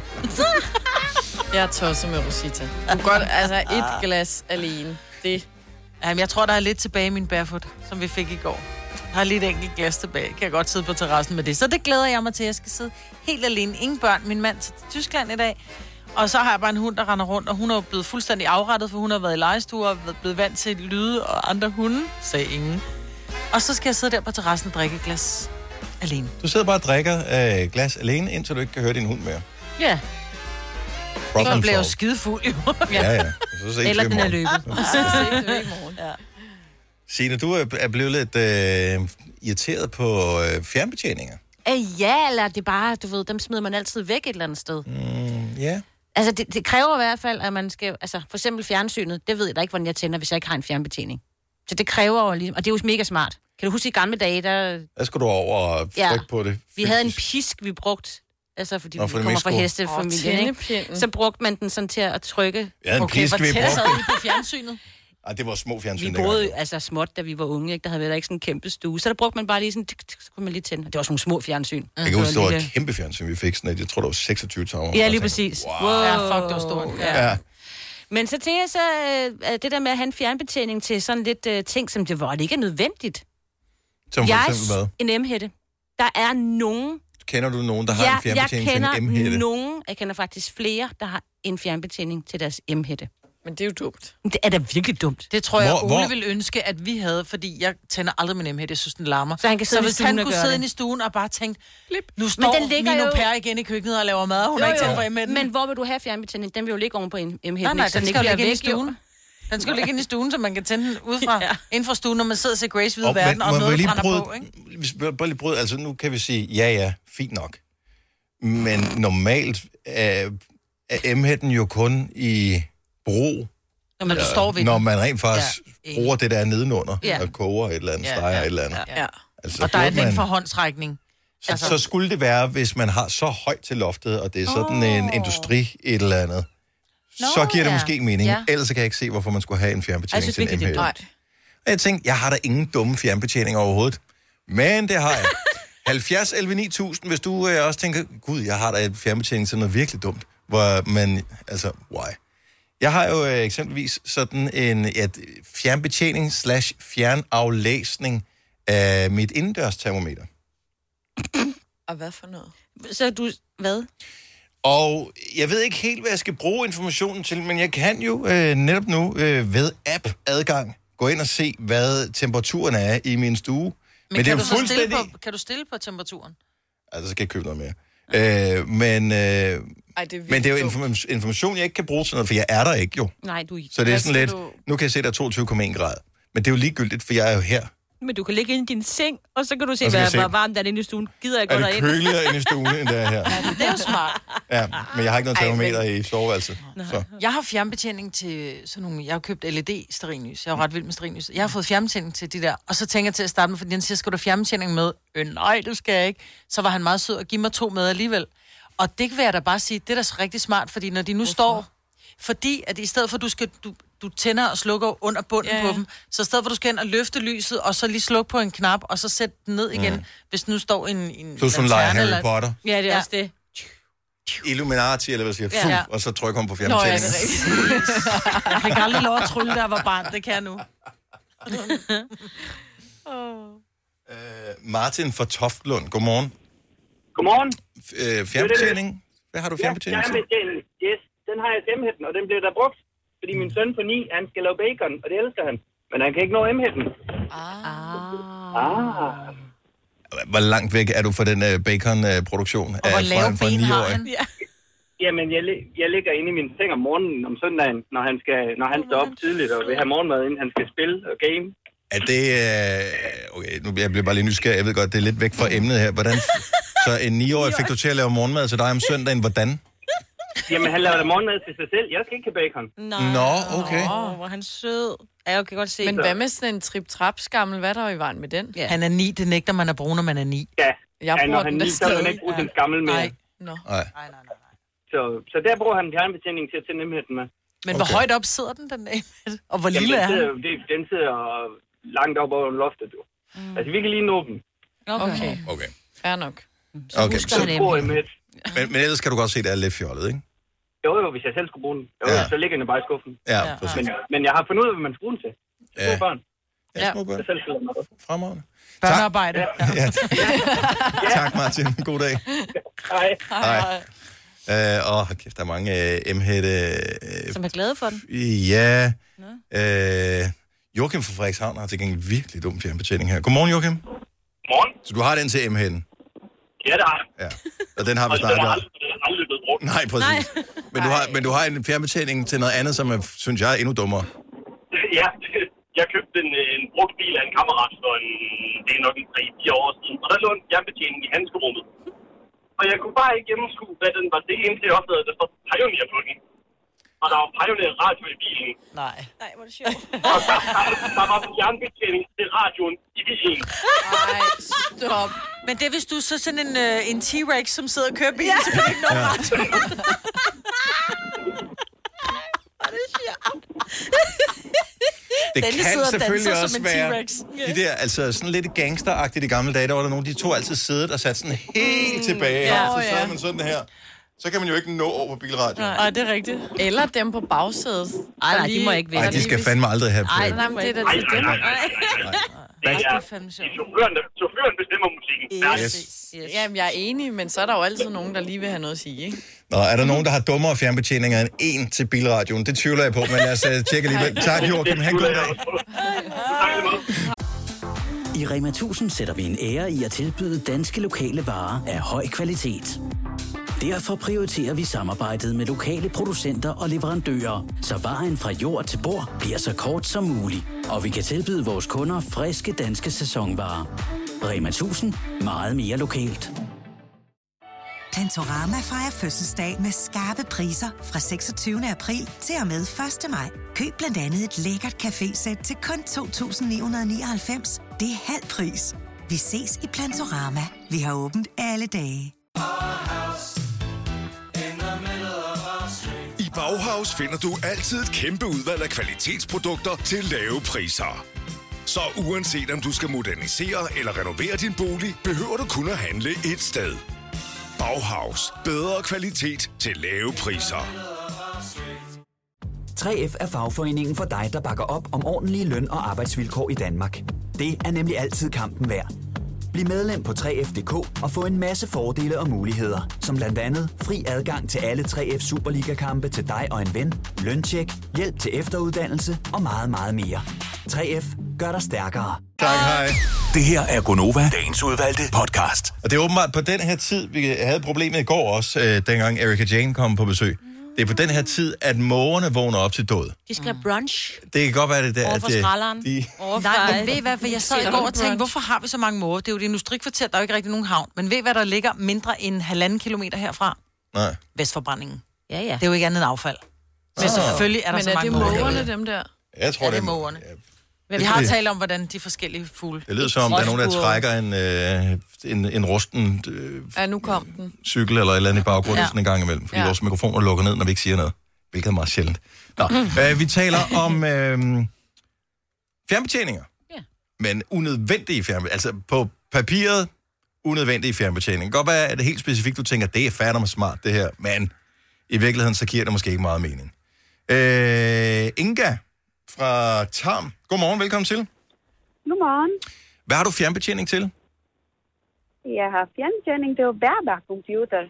Jeg er tosset med Rosita. Du godt, altså et glas alene. Det. Jamen, jeg tror, der er lidt tilbage i min barefoot, som vi fik i går. Jeg har lige et enkelt glas tilbage. Kan jeg godt sidde på terrassen med det. Så det glæder jeg mig til. Jeg skal sidde helt alene. Ingen børn. Min mand til Tyskland i dag. Og så har jeg bare en hund, der render rundt, og hun er blevet fuldstændig afrettet, for hun har været i legestue og blevet vant til lyde og andre hunde, sagde ingen. Og så skal jeg sidde der på terrassen og drikke et glas alene. Du sidder bare og drikker glas alene, indtil du ikke kan høre din hund mere. Ja. Så bliver jeg jo skidefuld, jo. Ja. Så eller den er løbet. Signe, du er blevet lidt irriteret på fjernbetjeninger. Ja, eller det er bare, du ved, dem smider man altid væk et eller andet sted. Ja. Altså, det kræver i hvert fald, at man skal... Altså, for eksempel fjernsynet, det ved jeg da ikke, hvordan jeg tænder, hvis jeg ikke har en fjernbetjening. Så det kræver jo ligesom... Og det er jo mega smart. Kan du huske i gamle dage, der skulle du over og trykke på det? Vi havde en pisk, vi brugte... Altså, fordi vi kommer fra hestefamilien, ikke? Så brugte man den sådan til at trykke... Ja, en pisk, vi brugte. Sad I på fjernsynet? Ej, det var små fjernsyn. Vi boede altså småt, da vi var unge, ikke? Der havde været ikke sådan en kæmpe stue. Så der brugte man bare lige sådan, så kunne man lige tænde. Det var sådan nogle små fjernsyn. Jeg kan huske, det var et kæmpe fjernsyn, vi fik sådan et, jeg tror, det var 26 tommer. Ja, lige præcis. Wow. Ja, fuck, det var stort. Ja. Men så tænker jeg så, det der med at have en fjernbetjening til sådan lidt ting, som det var, det ikke er nødvendigt. Som for eksempel hvad? En M-hætte. Der er nogen kender du nogen, der har en fjernbetjening til en M-hætte? Jeg kender faktisk flere, der har en fjernbetjening til deres M-hætte. Men det er jo dumt. Det er da virkelig dumt. Det tror jeg, Ole ville ønske, at vi havde, fordi jeg tænder aldrig min M-hætte. Jeg synes, den larmer. Så han kan sidde hvis han kunne sidde inde i stuen og bare tænke, nu står min au pair igen i køkkenet og laver mad, og hun er ikke tændt for M-hætten. Men hvor vil du have fjernbetjening? Den vil jo ligge oven på en M-hætte. Nej, den skal jo ligge inde i stuen. Den skal jo ligge inde i stuen, så man kan tænde den udefra, inden for stuen, når man sidder og ser Grace Hvide Verden, og noget brænder på, ikke? Hvis vi bare lige bryde, altså nu kan vi sige, ja, fint nok. Men normalt er M-hætten jo kun i brug, når man rent faktisk bruger det der nedenunder, og koger et eller andet, steger et eller andet. Ja. Altså, og der er den for håndsrækning. Så skulle det være, hvis man har så højt til loftet, og det er sådan en industri et eller andet, så giver det måske mening. Ja. Ellers kan jeg ikke se, hvorfor man skulle have en fjernbetjening til en M-hætte. Og jeg tænkte, jeg har da ingen dumme fjernbetjeninger overhovedet. Men det har jeg. 70 11 9000, hvis du også tænker, gud, jeg har da en fjernbetjening til noget virkelig dumt. Men, altså, why? Jeg har jo eksempelvis sådan en fjernbetjening / fjernaflæsning af mit indendørstermometer. Og hvad for noget? Så du, hvad? Og jeg ved ikke helt, hvad jeg skal bruge informationen til, men jeg kan jo netop nu ved app-adgang gå ind og se, hvad temperaturen er i min stue. Men det er jo fuldstændig... Kan du stille på temperaturen? Altså, så skal jeg købe noget mere. Men det er jo information, jeg ikke kan bruge til noget, for jeg er der ikke jo. Nej, du... Så det er sådan lidt, nu kan jeg se, der er 22,1 grader. Men det er jo ligegyldigt, for jeg er jo her. Men du kan ligge inde i din seng, og så kan du se, hvor varmt der er inde i stuen. Gider jeg gå derind? Er det køligere inde i stuen, end der er her? Ja, det er jo smart. Ja, men jeg har ikke noget termometer i soveværelset. Så. Jeg har fjernbetjening til sådan nogle... Jeg har købt LED-stearinlys. Jeg er ret vild med stearinlys. Jeg har fået fjernbetjening til de der, og så tænker jeg til at starte med, fordi den siger, skal du fjernbetjening med? Nej, det skal jeg ikke. Så var han meget sød og give mig 2 med alligevel. Og det vil jeg da bare sige, det er da så rigtig smart, fordi når de nu står... Fordi at i stedet for, du tænder og slukker under bunden på dem, så i stedet for, du skal ind og løfte lyset, og så lige slukke på en knap, og så sætte den ned igen, hvis nu står en du sådan leger Harry Potter. Ja, det er også det. Illuminati, eller hvad siger og så trykker hun på fjernbetjeningen. Nå, ja, det er rigtigt. Jeg fik aldrig lov at trylle, der var barn. Det kan jeg nu. Martin fra Toftlund, godmorgen. Godmorgen. Fjernbetjening? Hvad har du fjernbetjening til? Yes. Den har jeg til M-hætten, og den bliver der brugt, fordi min søn på 9, han skal lave bacon, og det elsker han. Men han kan ikke nå M-hætten. Hvor langt væk er du fra den bacon-produktion? Og hvor lave ben har han? Jamen, jeg ligger inde i min seng om morgenen om søndagen, når han står op tidligt og vil have morgenmad, inden han skal spille og game. Er det... okay, nu jeg bliver bare lige nysgerrig. Jeg ved godt, det er lidt væk fra emnet her. Hvordan... Så en 9-årig fik du til at lave morgenmad til dig om søndagen. Hvordan? Jamen, han laver da morgenmad til sig selv. Jeg skal ikke have bacon. Nå, okay. Hvor han sød. Ja, jeg kan godt se. Men hvad med sådan en trip-trap-skammel? Hvad er der i vejen med den? Ja. Han er 9, det nægter man at bruge, når man er 9. Ja, jeg bruger den 9, så kan man ikke bruge sin skammel med. Nej. Nej. Så der bruger han fjernbetjeningen til at tænde M-hætten med. Men hvor højt op sidder den M-hætte? Og hvor lille er han? Den sidder langt op over loftet, du. Altså, vi kan lige nå den. Okay. Fair nok. Okay, men ellers kan du godt se, at det er lidt fjollet, ikke? Jo, hvis jeg selv skulle bruge den. Så ligger den bare i skuffen. Ja, præcis. Men jeg har fundet ud af, hvad man skal bruge den til. Små børn. Ja, små børn. Fremragende. Børnearbejde. Tak, Martin. God dag. Hej. Kæft, der er mange M-hætte... som er glade for den. Ja. Joachim fra Frederikshavn har til gengæld virkelig dum fjernbetjening her. Godmorgen, Joachim. Godmorgen. Så du har den til M-hætten? Ja, det har jeg. Ja. Og den har vi snakket om. Aldrig blevet brugt. Nej, præcis. Men du har en fjernbetjening til noget andet, som synes jeg er endnu dummere. Ja, jeg købte en brugt bil af en kammerat for det er nok 3-4 år siden. Og der lå en fjernbetjening i handskerummet. Og jeg kunne bare ikke gennemskue, hvad den var. Det indtil jeg opdagede, at der står Pioneer på den. Og der var Pioneer radio i bilen. Nej, hvor er det sjovt. Og der var fjernbetjening til radioen i bilen. Nej, stop. Men det er, hvis du så sådan en T-Rex, som sidder og kører bilen, så kan du ikke nå radio. Det kan selvfølgelig også være de der, altså sådan lidt gangsteragtigt i gamle dage, der var der nogen, de to altid siddet og sat sådan helt tilbage, så sad man sådan her. Så kan man jo ikke nå over på bilradioen. Nej, det er rigtigt. Eller dem på bagsædet. Nej, de må ikke være. Nej, de skal fandme aldrig have Nej, det er da til dem. Det er chaufføren bestemmer musikken. Yes. Jamen, jeg er enig, men så er der jo altid nogen, der lige vil have noget at sige, ikke? Nå, er der nogen, der har dummere fjernbetjeninger end en til bilradioen? Det tvivler jeg på, men lad os tjekke alligevel. Tak, Joachim. Ha' en god dag. I Rema 1000 sætter vi en ære i at tilbyde danske lokale varer af høj kvalitet. Derfor prioriterer vi samarbejdet med lokale producenter og leverandører, så vejen fra jord til bord bliver så kort som muligt. Og vi kan tilbyde vores kunder friske danske sæsonvarer. Rema 1000. Meget mere lokalt. Plantorama fejrer fødselsdag med skarpe priser fra 26. april til og med 1. maj. Køb blandt andet et lækkert cafésæt til kun 2.999. Det er halv pris. Vi ses i Plantorama. Vi har åbent alle dage. I Bauhaus finder du altid et kæmpe udvalg af kvalitetsprodukter til lave priser. Så uanset om du skal modernisere eller renovere din bolig, behøver du kun at handle et sted. Bauhaus. Bedre kvalitet til lave priser. 3F er fagforeningen for dig, der bakker op om ordentlige løn- og arbejdsvilkår i Danmark. Det er nemlig altid kampen værd. Bliv medlem på 3F.dk og få en masse fordele og muligheder, som blandt andet fri adgang til alle 3F Superliga-kampe til dig og en ven, løntjek, hjælp til efteruddannelse og meget, meget mere. 3F gør dig stærkere. Tak, hej. Det her er Gonova, dagens udvalgte podcast. Og det er åbenbart på den her tid, vi havde problemet i går også, dengang Erika Jane kom på besøg. Det er på den her tid, at mågerne vågner op til død. De skal have brunch. Det kan godt være, det der, overfor at skralderen. Nej, men ved I hvad, for jeg sad i går og tænkte, hvorfor har vi så mange måger? Det er jo et industrikvarter, der er jo ikke rigtig nogen havn. Men ved I hvad, der ligger mindre end 1,5 kilometer herfra? Nej. Vestforbrændingen. Ja. Det er jo ikke andet end affald. Men selvfølgelig er der så mange måger. Men er det mågerne, dem der? Jeg tror, det er mågerne. Vi har talt om, hvordan de forskellige fugle... Det lyder som, der er nogen, der trækker en rusten nu kom den. cykel eller et eller andet i baggrunden sådan en gang imellem, fordi vores mikrofoner lukker ned, når vi ikke siger noget, hvilket er meget sjældent. Nå, vi taler om fjernbetjeninger, men unødvendige fjernbetjeninger. Altså på papiret, unødvendige fjernbetjeninger. Godt være, at det helt specifikt, du tænker, det er fandme smart det her, men i virkeligheden, så giver det måske ikke meget mening. Inga fra Tarm. Godmorgen, velkommen til. Godmorgen. Hvad har du fjernbetjening til? Jeg har fjernbetjening til bærbar computer.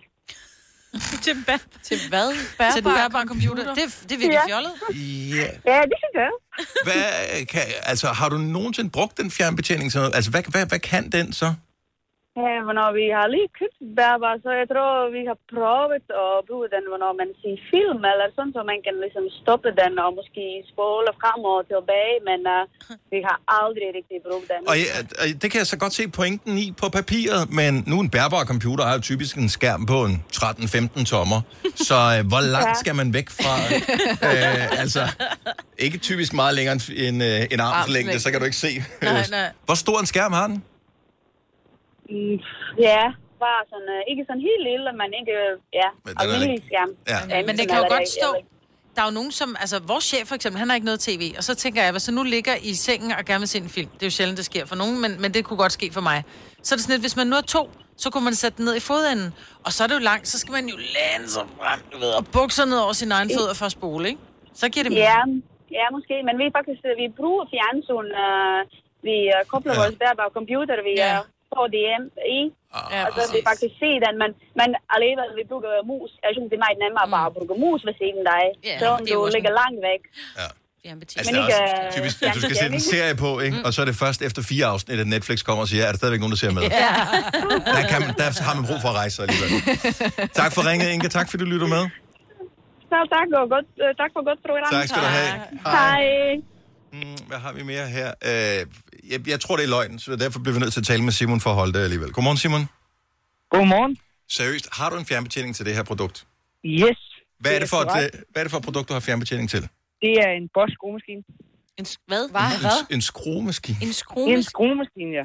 Til hvad? Til den bærbare computer? Det er virkelig fjollet. Ja, det synes jeg. Altså, har du nogensinde brugt den fjernbetjening? Altså, hvad kan den så? Hvornår vi har lige købt bærbar, så jeg tror, vi har prøvet at bruge den, hvornår man ser film, eller sådan, så man kan ligesom stoppe den og måske spole frem og tilbage, men vi har aldrig rigtig brugt den. Og det kan jeg så godt se pointen i på papiret, men nu en bærbar computer har jo typisk en skærm på en 13-15 tommer, så hvor langt skal man væk fra? Altså, ikke typisk meget længere end en armslængde, så kan du ikke se. Nej. Hvor stor en skærm har den? Ja, bare sådan, ikke sådan helt lille, men ikke, almindelig skærm. Ja. Men det kan jo godt stå, der er jo nogen som, altså vores chef for eksempel, han har ikke noget tv, og så tænker jeg, hvis jeg nu ligger i sengen og gerne vil se en film, det er jo sjældent, det sker for nogen, men det kunne godt ske for mig. Så er det sådan lidt, hvis man nu er 2, så kunne man sætte den ned i fodenden, og så er det jo langt, så skal man jo læne sig frem, du ved, og bukser ned over sin egen fødder for at spole, ikke? Så giver det mening. Ja, måske, men vi bruger fjernsyn, vi kobler vores bærbare computer, vi får det i, og så vi faktisk se den, men alligevel vi bruger mus. Jeg synes, det er meget nemmere bare at bruge mus ved siden af dig, så du ligger langt væk. Ja. Altså, det er også typisk, at du skal sætte en serie på, ikke? Og så er det først efter 4 afsnit, at Netflix kommer og siger, er der stadigvæk nogen, der ser med? Der har man brug for at rejse sig alligevel. Tak for ringet, Inge. Tak fordi du lytter med. Så tak for godt program. Tak skal du have. Hej. Hvad har vi mere her? Jeg tror, det er løgn, så derfor bliver vi nødt til at tale med Simon for at holde det alligevel. Godmorgen, Simon. Godmorgen. Seriøst, har du en fjernbetjening til det her produkt? Yes. Hvad er det for et produkt, du har fjernbetjening til? Det er en Bosch skruemaskine. En skruemaskine? En skruemaskine, ja.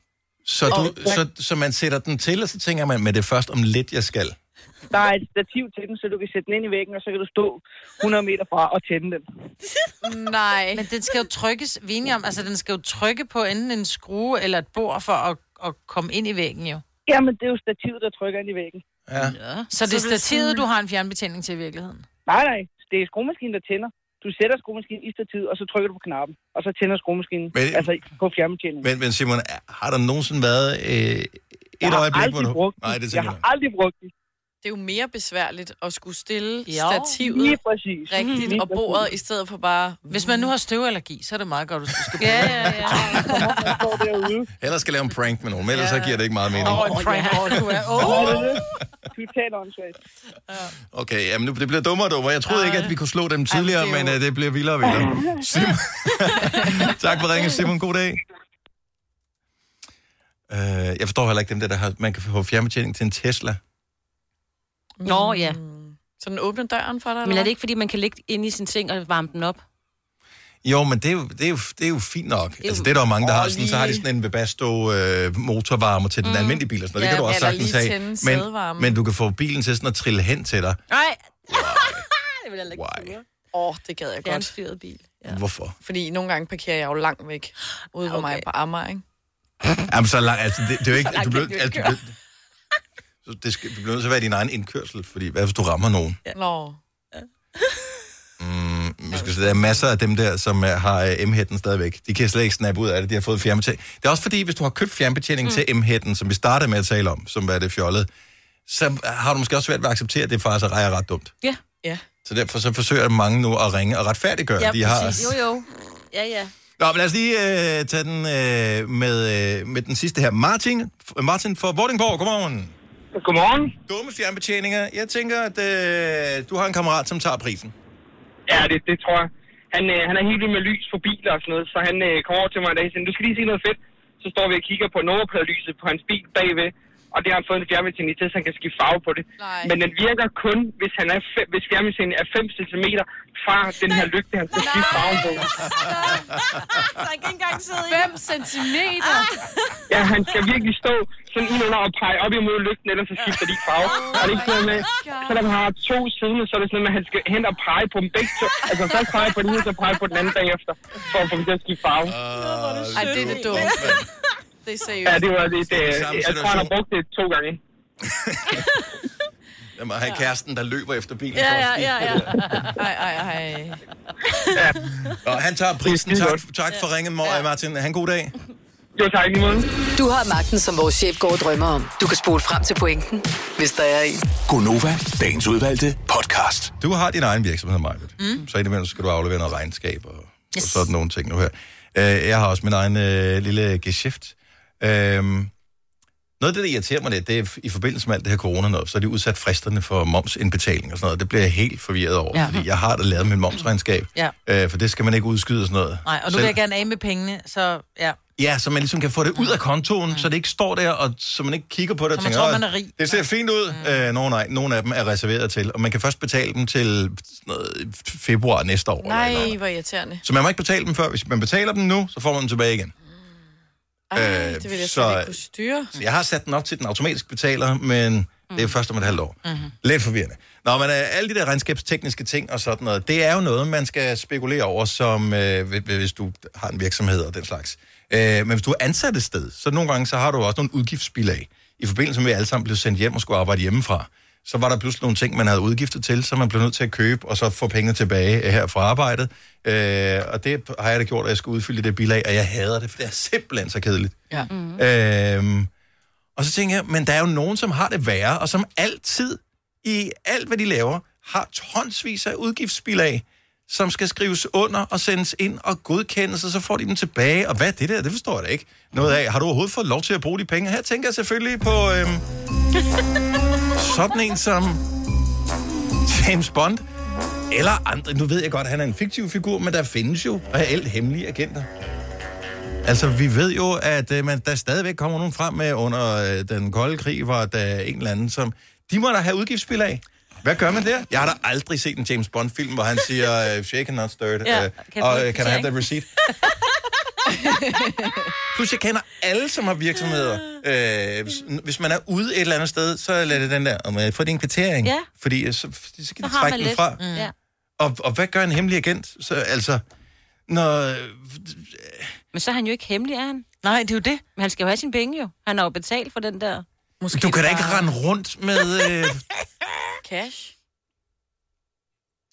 Så man sætter den til, og så tænker man, men det er først om lidt, jeg skal. Der er et stativ til den, så du kan sætte den ind i væggen, og så kan du stå 100 meter fra og tænde den. Nej. Men den skal jo trykkes, altså den skal jo trykke på enten en skrue eller et bord for at komme ind i væggen jo. Jamen, det er jo stativet, der trykker ind i væggen. Ja. Så det er stativet, du har en fjernbetjening til i virkeligheden? Nej. Det er skruemaskinen, der tænder. Du sætter skruemaskinen i stativet, og så trykker du på knappen, og så tænder skruemaskinen, altså på fjernbetjeningen. Men Simon, har der nogensinde været et øjeblik, hvor du... Nej, det jeg har aldrig brugt det. Det er jo mere besværligt at skulle stille stativet rigtigt og bordet, i stedet for bare... Hvis man nu har støvallergi, så er det meget godt, at du skal... Ja. Ellers skal lave en prank med nogen, men ellers så giver det ikke meget mening. En prank, du er... Totalt åndssvagt. Okay, jamen nu, det bliver dummere og dummere. Jeg troede ikke, at vi kunne slå dem tidligere, men det bliver vildere og vildere. Simon. Tak for ringen, Simon. God dag. Jeg forstår heller ikke dem der man kan få fjernbetjening til en Tesla. Nå, ja. Så den åbner døren for dig? Men er det ikke, fordi man kan ligge inde i sin ting og varme den op? Jo, men det er jo fint nok. Altså, det er der mange, der har sådan, så har de sådan en Webasto motorvarmer til den almindelige bil, og sådan noget. Det kan du også sagtens have. Men du kan få bilen til sådan at trille hen til dig. Nej. Det vil jeg ikke ture. Det gad jeg godt. Fjernstyret bil. Ja. Hvorfor? Fordi nogle gange parkerer jeg jo langt væk ude ved mig på Amager, ikke? Jamen så langt, altså det er jo ikke... Du bliver nødt til at være din egen indkørsel, fordi hvad hvis du rammer nogen? Nå. Der er masser af dem der, som har M-hætten stadigvæk. De kan slet ikke snappe ud af det, de har fået fjernbetjening. Det er også fordi, hvis du har købt fjernbetjening til M-hætten, som vi startede med at tale om, som var det fjollede, så har du måske også svært ved at acceptere, at det faktisk er ret dumt. Ja. Så derfor så forsøger mange nu at ringe og retfærdiggøre. Ja, de har... Jo. Ja. Nå, men lad os lige tage den med den sidste her. Martin fra Vordingborg, godmorgen. Godmorgen. Dumme fjernbetjeninger. Jeg tænker, at du har en kammerat, som tager prisen. Ja, det tror jeg. Han er helt vild med lys for biler og sådan noget, så han kommer over til mig en dag og siger, du skal lige se noget fedt. Så står vi og kigger på nummerpladelyset på hans bil bagved, og det har han fået en fjernbetjening til, så han kan skifte farve på det. Nej. Men den virker kun, hvis fjernbetjeningen er 5 cm fra den her lygte, han skal skifte farve på. Så han kan ikke engang sidde i 5 centimeter. Ja, han skal virkelig stå sådan under og pege op imod lygten, ellers så skifter de farve. Og det er ikke sådan med, så der har 2 sider, så er det sådan, at han skal hen og pege på dem begge to. Altså først pege på den ene, så pege på den anden bagefter, for at få dem til at skifte farve. Ej, det er det dumt. Det er seriøst. Ja, det var det. Jeg tror, han har brugt det 2 gange. Der må have kæresten, der løber efter bilen. Ja. Ja. Og han tager prisen. Tak for ringen, Martin. Han god dag. Jo, tak lige måde. Du har magten, som vores chef går og drømmer om. Du kan spole frem til pointen, hvis der er en. Gonova, dagens udvalgte podcast. Du har din egen virksomhed, Majbet. Så indimellem skal du aflevere noget regnskab og sådan nogle ting nu her. Jeg har også min egen lille geschæft. Noget af det, der irriterer mig lidt, det er i forbindelse med alt det her corona-noget, så er de udsat fristerne for momsindbetaling og sådan noget. Det bliver jeg helt forvirret over, fordi jeg har da lavet mit momsregnskab. For det skal man ikke udskyde og sådan noget. Nej, og nu vil jeg gerne af med pengene, så ja. Ja, så man ligesom kan få det ud af kontoen, så det ikke står der, og så man ikke kigger på det og tænker, tror, man er rig. Det ser fint ud. Nogle af dem er reserveret til, og man kan først betale dem til februar næste år. Nej, hvor irriterende. Så man må ikke betale dem før. Hvis man betaler dem nu, så får man dem tilbage igen. Det vil jeg slet ikke kunne styre. Jeg har sat den op til den automatisk betaler, men det er først om et halvt år. Lidt forvirrende. Nå, men alle de der regnskabstekniske ting og sådan noget, det er jo noget, man skal spekulere over, som hvis du har en virksomhed og den slags. Men hvis du er ansat et sted, så nogle gange så har du også nogle udgiftsbilag. I forbindelse med, at vi alle sammen blev sendt hjem og skulle arbejde hjemmefra, så var der pludselig nogle ting, man havde udgiftet til, så man blev nødt til at købe, og så få pengene tilbage her fra arbejdet. Og det har jeg da gjort, at jeg skulle udfylde det bilag, og jeg hader det, for det er simpelthen så kedeligt. Ja. Og så tænker jeg, men der er jo nogen, som har det værre, og som altid, i alt hvad de laver, har tonsvis af udgiftsbilag, som skal skrives under og sendes ind og godkendes, og så får de dem tilbage. Og hvad er det der? Det forstår jeg da ikke noget af. Har du overhovedet fået lov til at bruge de penge? Her tænker jeg selvfølgelig på sådan en som James Bond, eller andre. Nu ved jeg godt, at han er en fiktiv figur, men der findes jo reelt hemmelige agenter. Altså, vi ved jo, at der stadigvæk kommer nogen frem med under den kolde krig, hvor der er en eller anden, som... De må da have udgiftsbilag. Hvad gør man der? Jeg har da aldrig set en James Bond-film, hvor han siger, shake and not stirred, og can I have that receipt? Plus, jeg kender alle, som har virksomheder. Hvis man er ude et eller andet sted, så lader det den der, få din kvittering. Ja. Fordi så kan de trække den fra. Ja. Og hvad gør en hemmelig agent? Så, altså, når... Men så er han jo ikke hemmelig, er han? Nej, det er jo det. Men han skal jo have sine penge jo. Han har jo betalt for den der... Måske du kan da ikke rende rundt med... Cash?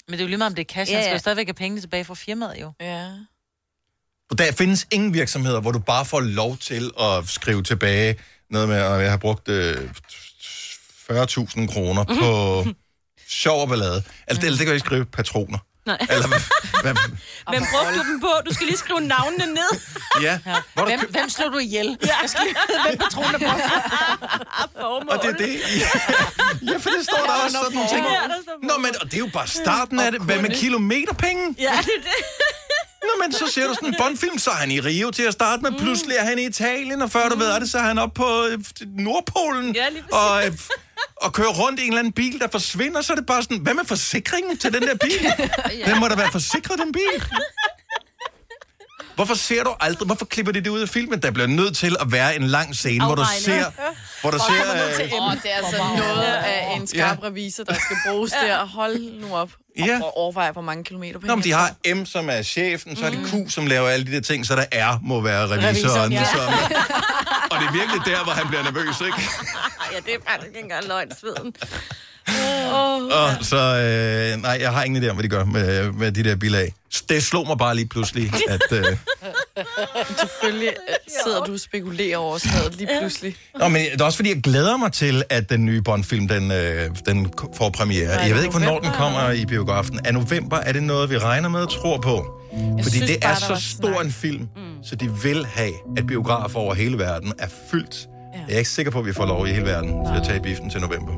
Men det er jo lige meget, om det er cash. Han skal jo stadigvæk have pengene tilbage fra firmaet, jo. Ja. Der findes ingen virksomheder, hvor du bare får lov til at skrive tilbage noget med, at jeg har brugt 40.000 kroner på sjov og ballade. Altså, det kan jo ikke skrive patroner. Nej. Eller, Hvem brugte du dem på? Du skal lige skrive navnene ned. Ja. Hvem slog du ihjel? Ja. Jeg skal hvem patroner på? Og det er det. Ja, for det står der også sådan ting. Nå, men og det er jo bare starten af det. Hvad med kilometerpenge? Ja, det er det. Nå, men så ser du sådan en Bond-film, så er han i Rio til at starte med, pludselig er han i Italien, og før du ved det, så er han oppe på Nordpolen, og kører rundt i en eller anden bil, der forsvinder, så er det bare sådan, hvad med forsikringen til den der bil? Den må da være forsikret, den bil. Hvorfor ser du aldrig, hvorfor klipper de det ud af filmen? Der bliver nødt til at være en lang scene, hvor du ser... Det er altså noget af en skarp revisor, der skal bruges til at holde nu op og overveje, hvor mange kilometer på. Nå, men de har M, som er chefen, så er det Q, som laver alle de der ting, så der R må være revisoren. Ja. Og det er virkelig der, hvor han bliver nervøs, ikke? Ja, det er faktisk ikke engang løgnsveden. Og så, nej, jeg har ingen idé om, hvad de gør med de der bilag. Det slog mig bare lige pludselig, at... Selvfølgelig sidder du og spekulerer over sådan lige pludselig. Nå, men det er også fordi, jeg glæder mig til, at den nye Bond-film, den får premiere. Jeg ved ikke, hvornår den kommer i biografen. Er november, er det noget, vi regner med og tror på? Fordi det er så stor en film, så de vil have, at biografer over hele verden er fyldt. Jeg er ikke sikker på, at vi får lov i hele verden til at tage biffen til november.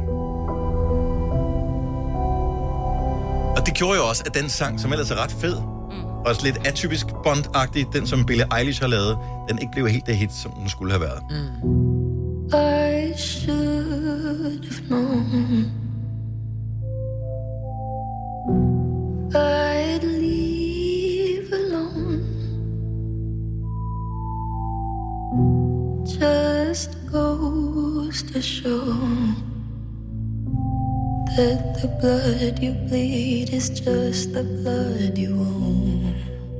Og det gjorde jo også, at den sang, som ellers er ret fed, også lidt atypisk Bond-agtig, den som Billie Eilish har lavet, den ikke blev helt det hit, som den skulle have været. I should have known I'd leave alone. Just goes to show that the blood you bleed is just the blood you own.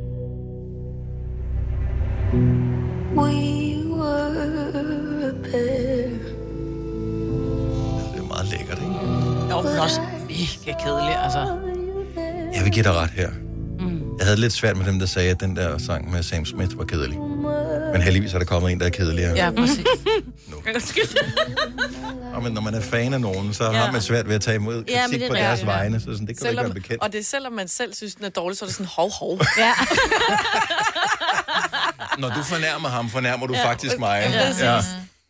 We were a pair. Det er meget lækkert, ikke? Jo, men også mega kedelig, altså. Jeg vil give dig ret her. Jeg havde lidt svært med dem, der sagde, at den der sang med Sam Smith var kedelig. Men heldigvis er der kommet en, der er kedeligere. Ja, præcis. Men når man er fan af nogen, så har man svært ved at tage imod kritik på deres vegne. Så sådan, det kan du ikke være bekendt. Og det er selvom man selv synes, den er dårlig, så er det sådan hov. Ja. Når du fornærmer ham, fornærmer du faktisk mig. Ja. Det er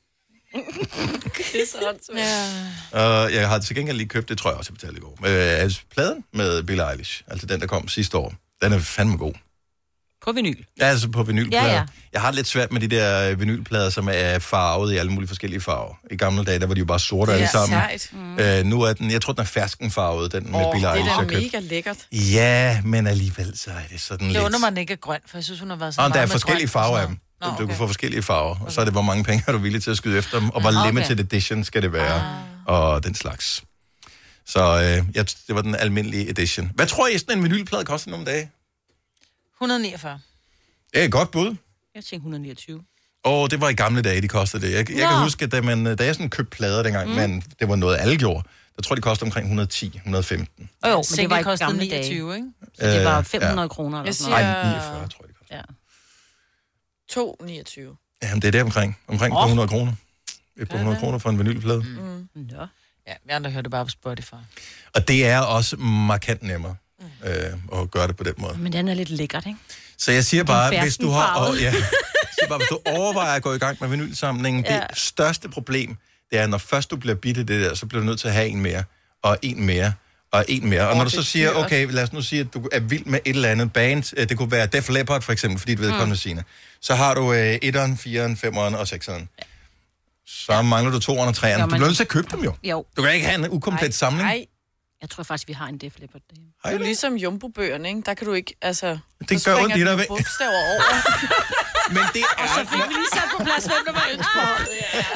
så åndssvagt. Jeg har til gengæld lige købt, det tror jeg også, jeg betalte i går, pladen med Billie Eilish, altså den, der kom sidste år. Den er fandme god. På vinyl? Ja, altså på vinylplader. Ja. Jeg har lidt svært med de der vinylplader, som er farvet i alle mulige forskellige farver. I gamle dage, der var de jo bare sorte alle sammen. Nu er den, jeg tror, den er ferskenfarvet, den med Billie Eilish. Det er da mega lækkert. Ja, men alligevel så er det sådan lidt... Det undrer mig, den ikke er grøn, for jeg synes, hun har været så meget der er med forskellige grøn, farver af dem. Du kan få forskellige farver, og så er det, hvor mange penge er du villig til at skyde efter dem, og hvor limited edition skal det være, og den slags. Så det var den almindelige edition. Hvad tror I, sådan en vinylplade koster nogle dage? 149. Det er et godt bud. Jeg tænkte 129. Det var i gamle dage, de kostede det. Jeg kan huske, at da jeg sådan købte plader dengang, men det var noget, alle gjorde, jeg tror, de kostede omkring 110-115. Men det var i gamle 29, ikke? Så det var 500 kroner eller sådan noget. Nej, 49, tror jeg, det 2,29. kostede. Jamen, det er der omkring 200 kroner. 100 kroner for en vinylplade. Ja, vi andre hører det bare på Spotify. Og det er også markant nemmere at gøre det på den måde. Men den er lidt lækkert, ikke? Så jeg siger bare, hvis du hvis du overvejer at gå i gang med vinylsamlingen, det største problem, det er, når først du bliver bidt i det der, så bliver du nødt til at have en mere, og en mere, og en mere. Og når du så siger, okay, lad os nu sige, at du er vild med et eller andet band, det kunne være Def Leppard for eksempel, fordi du ved, kommende sine. Så har du 1'eren, 4'eren, 5'eren og 6'eren. Så mangler du 2'eren og 3'eren. Du bliver nødt til at købe dem jo. Du kan ikke have en ukomplet samling. Nej. Jeg tror faktisk, vi har en Def Leppard derhjemme. Det er ligesom Jumbo-bøgerne, ikke? Der kan du ikke, altså... Det gør ondt i dig ved. Bogstaver over. Men det er... Og så fik vi lige sat på plads, hvem der var ønsket.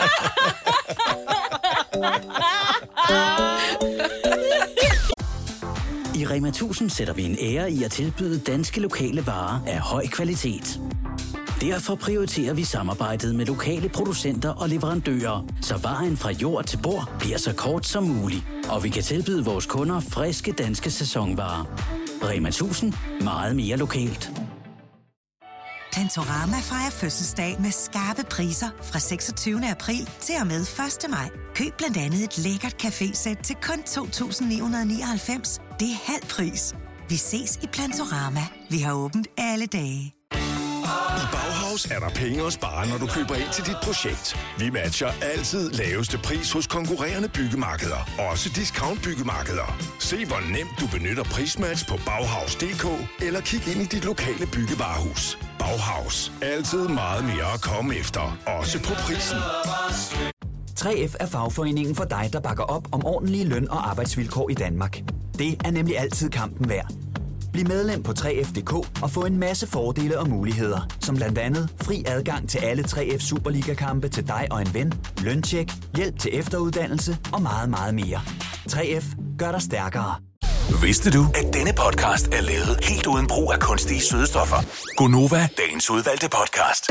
I Rema 1000 sætter vi en ære i at tilbyde danske lokale varer af høj kvalitet. Derfor prioriterer vi samarbejdet med lokale producenter og leverandører, så vejen fra jord til bord bliver så kort som muligt. Og vi kan tilbyde vores kunder friske danske sæsonvarer. Rema 1000. Meget mere lokalt. Plantorama fejrer fødselsdag med skarpe priser fra 26. april til og med 1. maj. Køb blandt andet et lækkert cafésæt til kun 2.999. Det er halv pris. Vi ses i Plantorama. Vi har åbent alle dage. I Bauhaus er der penge at spare, når du køber ind til dit projekt. Vi matcher altid laveste pris hos konkurrerende byggemarkeder. Også discount byggemarkeder. Se, hvor nemt du benytter prismatch på Bauhaus.dk eller kig ind i dit lokale byggevarehus. Bauhaus. Altid meget mere at komme efter. Også på prisen. 3F er fagforeningen for dig, der bakker op om ordentlige løn- og arbejdsvilkår i Danmark. Det er nemlig altid kampen værd. Bliv medlem på 3F.dk og få en masse fordele og muligheder, som blandt andet fri adgang til alle 3F Superliga-kampe til dig og en ven, løntjek, hjælp til efteruddannelse og meget, meget mere. 3F gør dig stærkere. Vidste du, at denne podcast er lavet helt uden brug af kunstige sødestoffer? Gonova, dagens udvalgte podcast.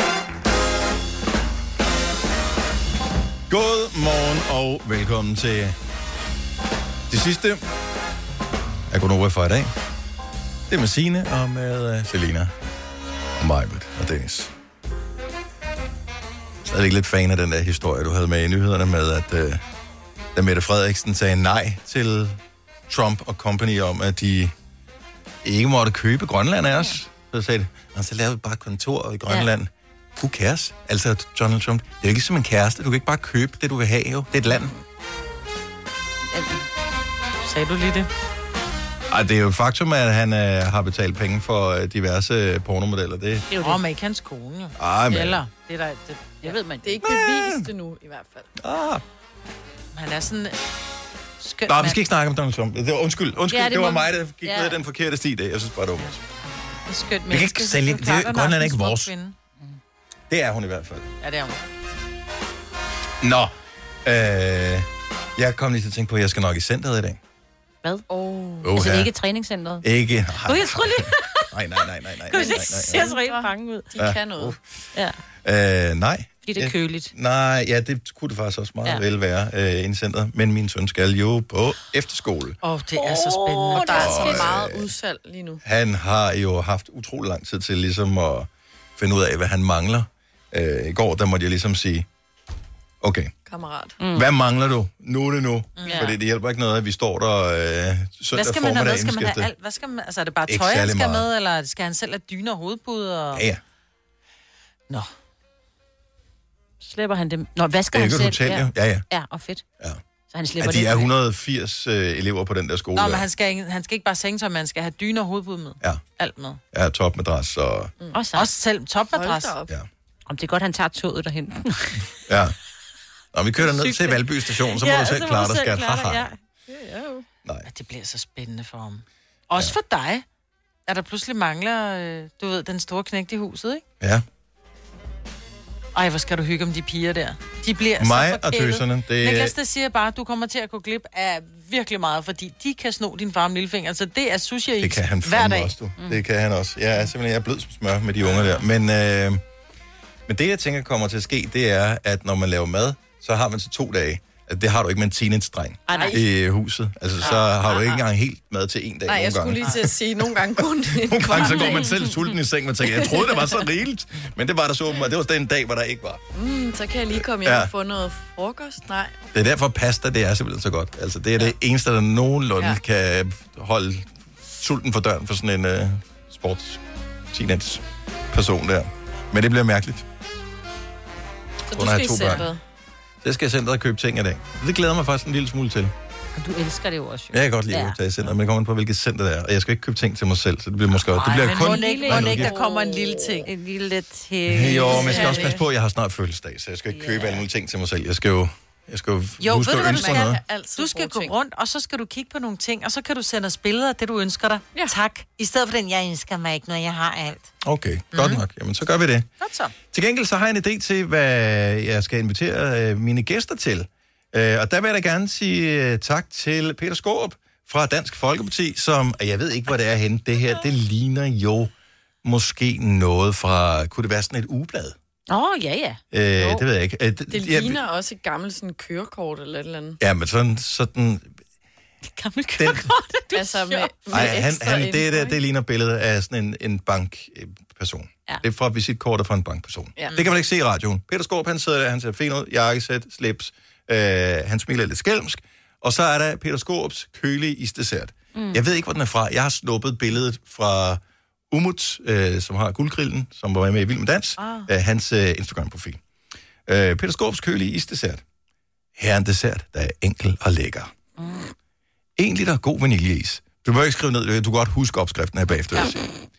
God morgen og velkommen til det sidste af Gonova for i dag. Det er med Signe og med Selina og Majbert og Dennis. Så er jeg lidt fan af den der historie, du havde med i nyhederne med, at da Mette Frederiksen sagde nej til Trump og company om, at de ikke måtte købe Grønland af os. Så sagde de, så lavede vi bare et kontor i Grønland. Who cares? Altså, Donald Trump, det er jo ikke som en kæreste. Du kan ikke bare købe det, du vil have, jo. Det er et land. Sagde du lige det? Ej, det er jo et faktum, at han har betalt penge for diverse pornomodeller. Det er jo det. Ikke hans kone, jo. Ej, men... Eller, det er der, det ved man. Det er ikke bevist endnu, i hvert fald. Han er sådan... skøn Nå, vi skal ikke snakke om Donald Trump. Det var, undskyld, Ja, det var mig, der gik ned den forkerte sti i dag. Jeg synes bare, det var skønt vi kan ikke sælge... Grønland er ikke vores. Kvinde. Det er hun i hvert fald. Ja, det er hun. Nå, jeg kom lige til at tænke på, at jeg skal nok i centret i dag. Hvad? Altså ikke træningscenteret? Ikke. Jeg tror lige... Nej. Det ser så rigtig bange ud. De kan noget. Ja. Nej. Fordi det er køligt. Nej, ja, det kunne det faktisk også meget vel være inde i centret. Men min søn skal jo på efterskole. Det er så spændende. Og der er så meget udsalg lige nu. Han har jo haft utrolig lang tid til ligesom at finde ud af, hvad han mangler. I går, der måtte jeg ligesom sige, okay, kammerat. Hvad mangler du? Nu er det nu. Fordi det hjælper ikke noget, at vi står der søndag Hvad skal man have med? Skal man have alt? Hvad skal man, altså er det bare ikke tøj, han skal meget med, eller skal han selv have dyner og hovedpuder? Og... Ja. Nå. Slipper han dem? Nå, hvad skal han selv? Hotel, ja. Ja, og fedt. Ja. Så han slipper de er 180 elever på den der skole. Nå, men han skal ikke bare sengetøj, man skal have dyner og hovedpude med. Ja. Alt med. Ja, topmadras og... Også selv topmadras. Ja. Om det er godt, han tager toget derhen. Ja. Nå, vi kører ned til Valby Station, så må du selv klare dig, skat. Ja. Nej. Det bliver så spændende for ham. Også for dig. At der pludselig mangler, du ved, den store knægt i huset, ikke? Ja. Ej, hvor skal du hygge om de piger der. De bliver mig så forkælet. Og tøserne, det... Niklas, der siger bare, at du kommer til at gå glip af virkelig meget, fordi de kan sno din far med lillefinger. Så det er sushi det kan han hver dag. Også, du. Det kan han også. Jeg er blød som smør med de unger der. Men det, jeg tænker kommer til at ske, det er, at når man laver mad, så har man så 2 dage. Det har du ikke med en teenage-dreng i huset. Altså, så har du ikke engang helt mad til 1 dag. Nej, jeg skulle lige til at sige, nogle gange kun nogle gange så går man selv sulten i seng, og tænker, jeg troede, det var så rigeligt. Men det var der så åbenbart. Det var den dag, hvor der ikke var. Så kan jeg lige komme hjem og få noget frokost. Nej. Det er derfor pasta, det er simpelthen så godt. Altså, det er det eneste, der nogenlunde kan holde sulten for døren for sådan en sports-teenage-person der. Men det bliver mærkeligt. Så du skal i centret? Så skal jeg centret og købe ting i dag. Det glæder mig faktisk en lille smule til. Og du elsker det jo også. Jo. Jeg kan godt lide at tage i centret, men jeg kommer ind på, hvilket center det er. Og jeg skal ikke købe ting til mig selv, så det bliver måske... det bliver kun... Må ikke, der kommer en lille ting. En lille ting. Jo, men jeg skal også passe på, at jeg har snart fødselsdag, så jeg skal ikke købe alle mulige ting til mig selv. Jeg skal jo huske at ønske noget. Du skal gå rundt, og så skal du kigge på nogle ting, og så kan du sende os billeder af det, du ønsker dig. Ja. Tak. I stedet for den, jeg ønsker mig ikke, når jeg har alt. Okay, godt nok. Jamen, så gør vi det. Godt så. Til gengæld så har jeg en idé til, hvad jeg skal invitere mine gæster til. Og der vil jeg da gerne sige tak til Peter Skaarup fra Dansk Folkeparti, som, jeg ved ikke, hvor det er henne. Det her, det ligner jo måske noget fra... Kunne det være sådan et ugeblad? Ja. Det ved jeg ikke. Det ligner også et gammelt sådan kørekort eller et eller andet. Ja, men sådan gammelt kørekort, altså med det ligner billedet af sådan en bankperson. Ja. Det er fra visitkortet fra en bankperson. Ja. Det kan man ikke se i radioen. Peter Skaarup, han sidder der, han ser fin ud, jakkesæt, slips, han smiler lidt skælmsk, og så er der Peter Skaarups kølige isdessert. Jeg ved ikke, hvor den er fra. Jeg har snuppet billedet fra Umut, som har Guldgrillen, som var med i Vild med Dans, hans Instagram-profil. Peter Skaarups kølige isdessert. Her er en dessert, der er enkel og lækker. 1 liter god vaniljeis. Du må ikke skrive ned, du kan godt huske opskriften her bagefter. Ja.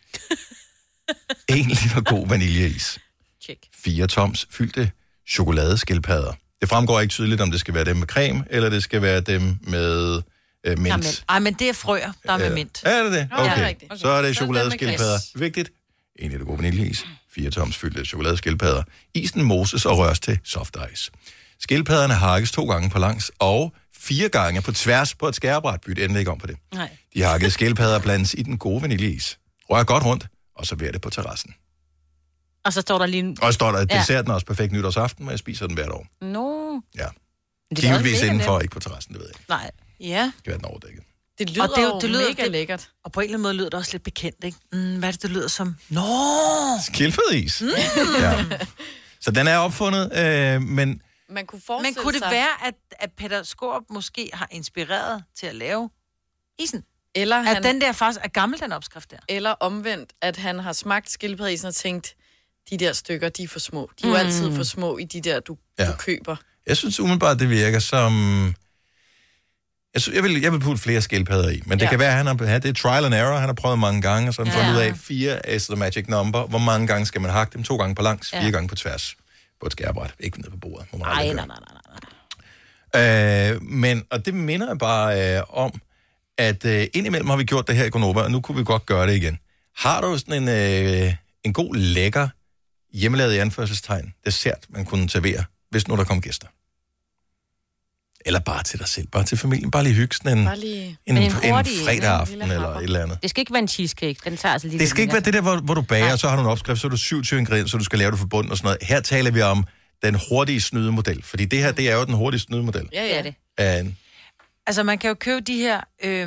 1 liter god vaniljeis. 4 toms fyldte chokoladeskildpadder. Det fremgår ikke tydeligt, om det skal være dem med creme, eller det skal være dem med mint. Ej, men det er frøer, der er med mint. Er det? Okay. Så er det chokoladeskildpadder. Vigtigt. 1 liter god vaniljeis. 4 toms fyldte chokoladeskildpadder. Isen moses og røres til soft ice. Skildpadderne hakkes 2 gange på langs og 4 gange på tværs på et skærebræt. Byt endelig ikke om på det. Nej. De hakkede skildpadder blandes i den gode vaniljeis. Rør godt rundt, og server det på terrassen. Og så står der lige... Og så står der, desserten er også perfekt nytårsaften, og jeg spiser den hvert år. Ja. Givetvis indenfor, ikke på terrassen, det ved jeg ikke. Nej. Ja. Det kan være den overdækket. Det lyder det lyder mega lækkert. Og på en eller anden måde lyder det også lidt bekendt, ikke? Hvad er det lyder som? Skildpaddeis. Ja. Så den er opfundet, men... Man kunne Men kunne det være, at Peter Skaarup måske har inspireret til at lave isen? Eller at den der faktisk er gammel, den opskrift der? Eller omvendt, at han har smagt skildpaddeisen og tænkt, de der stykker, de er for små. De er jo altid for små i de der, du køber. Jeg synes umiddelbart, det virker som... Jeg vil putte flere skildpadder i, men det kan være, at han har det er trial and error, han har prøvet mange gange, og så har han fundet ud af 4 is the magic number. Hvor mange gange skal man hakke dem? 2 gange på langs, 4 gange på tværs. På et skærebræt, ikke ned på bordet. Nej. Men, og det minder jeg bare om, at indimellem har vi gjort det her i Gonova, og nu kunne vi godt gøre det igen. Har du sådan en god, lækker, hjemmelavet i anførselstegn, dessert, man kunne servere, hvis nu der kom gæster? Eller bare til dig selv, bare til familien, bare lige hygge sådan en fredag aften eller et eller andet. Det skal ikke være en cheesecake, den tager altså lige... Det skal ikke være det der, hvor du bager, og så har du en opskrift, så er du 27 ingredienser, så du skal lave det forbundet og sådan noget. Her taler vi om den hurtige snydemodel, fordi det her, det er jo den hurtige snydemodel. Ja, det er det. Altså, man kan jo købe de her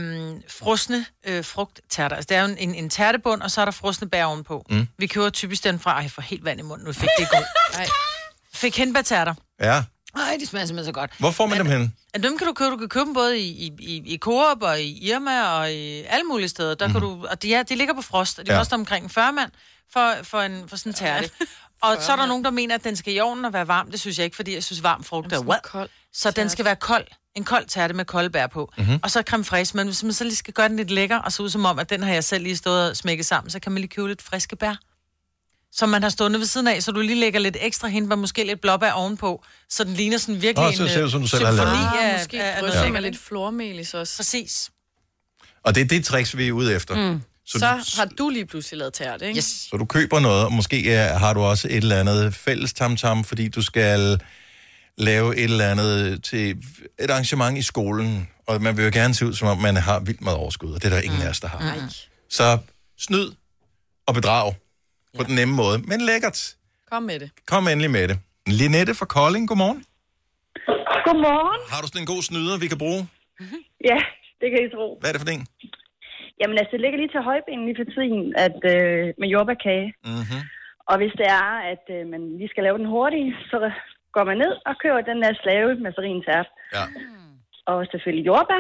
frosne frugttærter. Altså, det er jo en tærtebund, og så er der frosne bær ovenpå. Vi køber typisk den fra... Ej, for helt vand i munden, nu fik det i går. Fik hindbærtærter. Ja. Ej, de smager simpelthen så godt. Hvor får man dem hen? Dem kan du købe. Du kan købe dem både i Coop og i Irma og i alle mulige steder. Der kan du, og de ligger på frost, og de koster omkring 40 mand for sådan en tærte. Og så er der nogen, der mener, at den skal i ovnen og være varm. Det synes jeg ikke, fordi jeg synes, varm frugt er kold. Så den skal være kold. En kold tærte med kolde bær på. Og så creme fraiche. Men hvis man så lige skal gøre den lidt lækker, og så ud som om, at den har jeg selv lige stået og smækket sammen, så kan man lige købe lidt friske bær, som man har stående ved siden af, så du lige lægger lidt ekstra hindbær, måske lidt blåbær ovenpå, så den ligner sådan virkelig en symfoni måske drøsser med lidt flormelis også. Præcis. Og det er det tricks, vi er ude efter. Så har du lige pludselig lavet tært, ikke? Yes. Så du køber noget, og måske har du også et eller andet fælles tamtam, fordi du skal lave et eller andet til et arrangement i skolen, og man vil jo gerne se ud, som om man har vildt meget overskud, og det er der ingen af os, der har. Så snyd og bedrag på den nemme måde, men lækkert. Kom med det. Kom endelig med det. Linette fra Kolding, godmorgen. Godmorgen. Har du sådan en god snyder, vi kan bruge? Ja, det kan I tro. Hvad er det for en? Jamen altså, det ligger lige til højbenen lige for tiden, at, med jordbærkage. Og hvis det er, at man lige skal lave den hurtigt, så går man ned og køber den der slave mazarin-tært. Ja. Og selvfølgelig jordbær.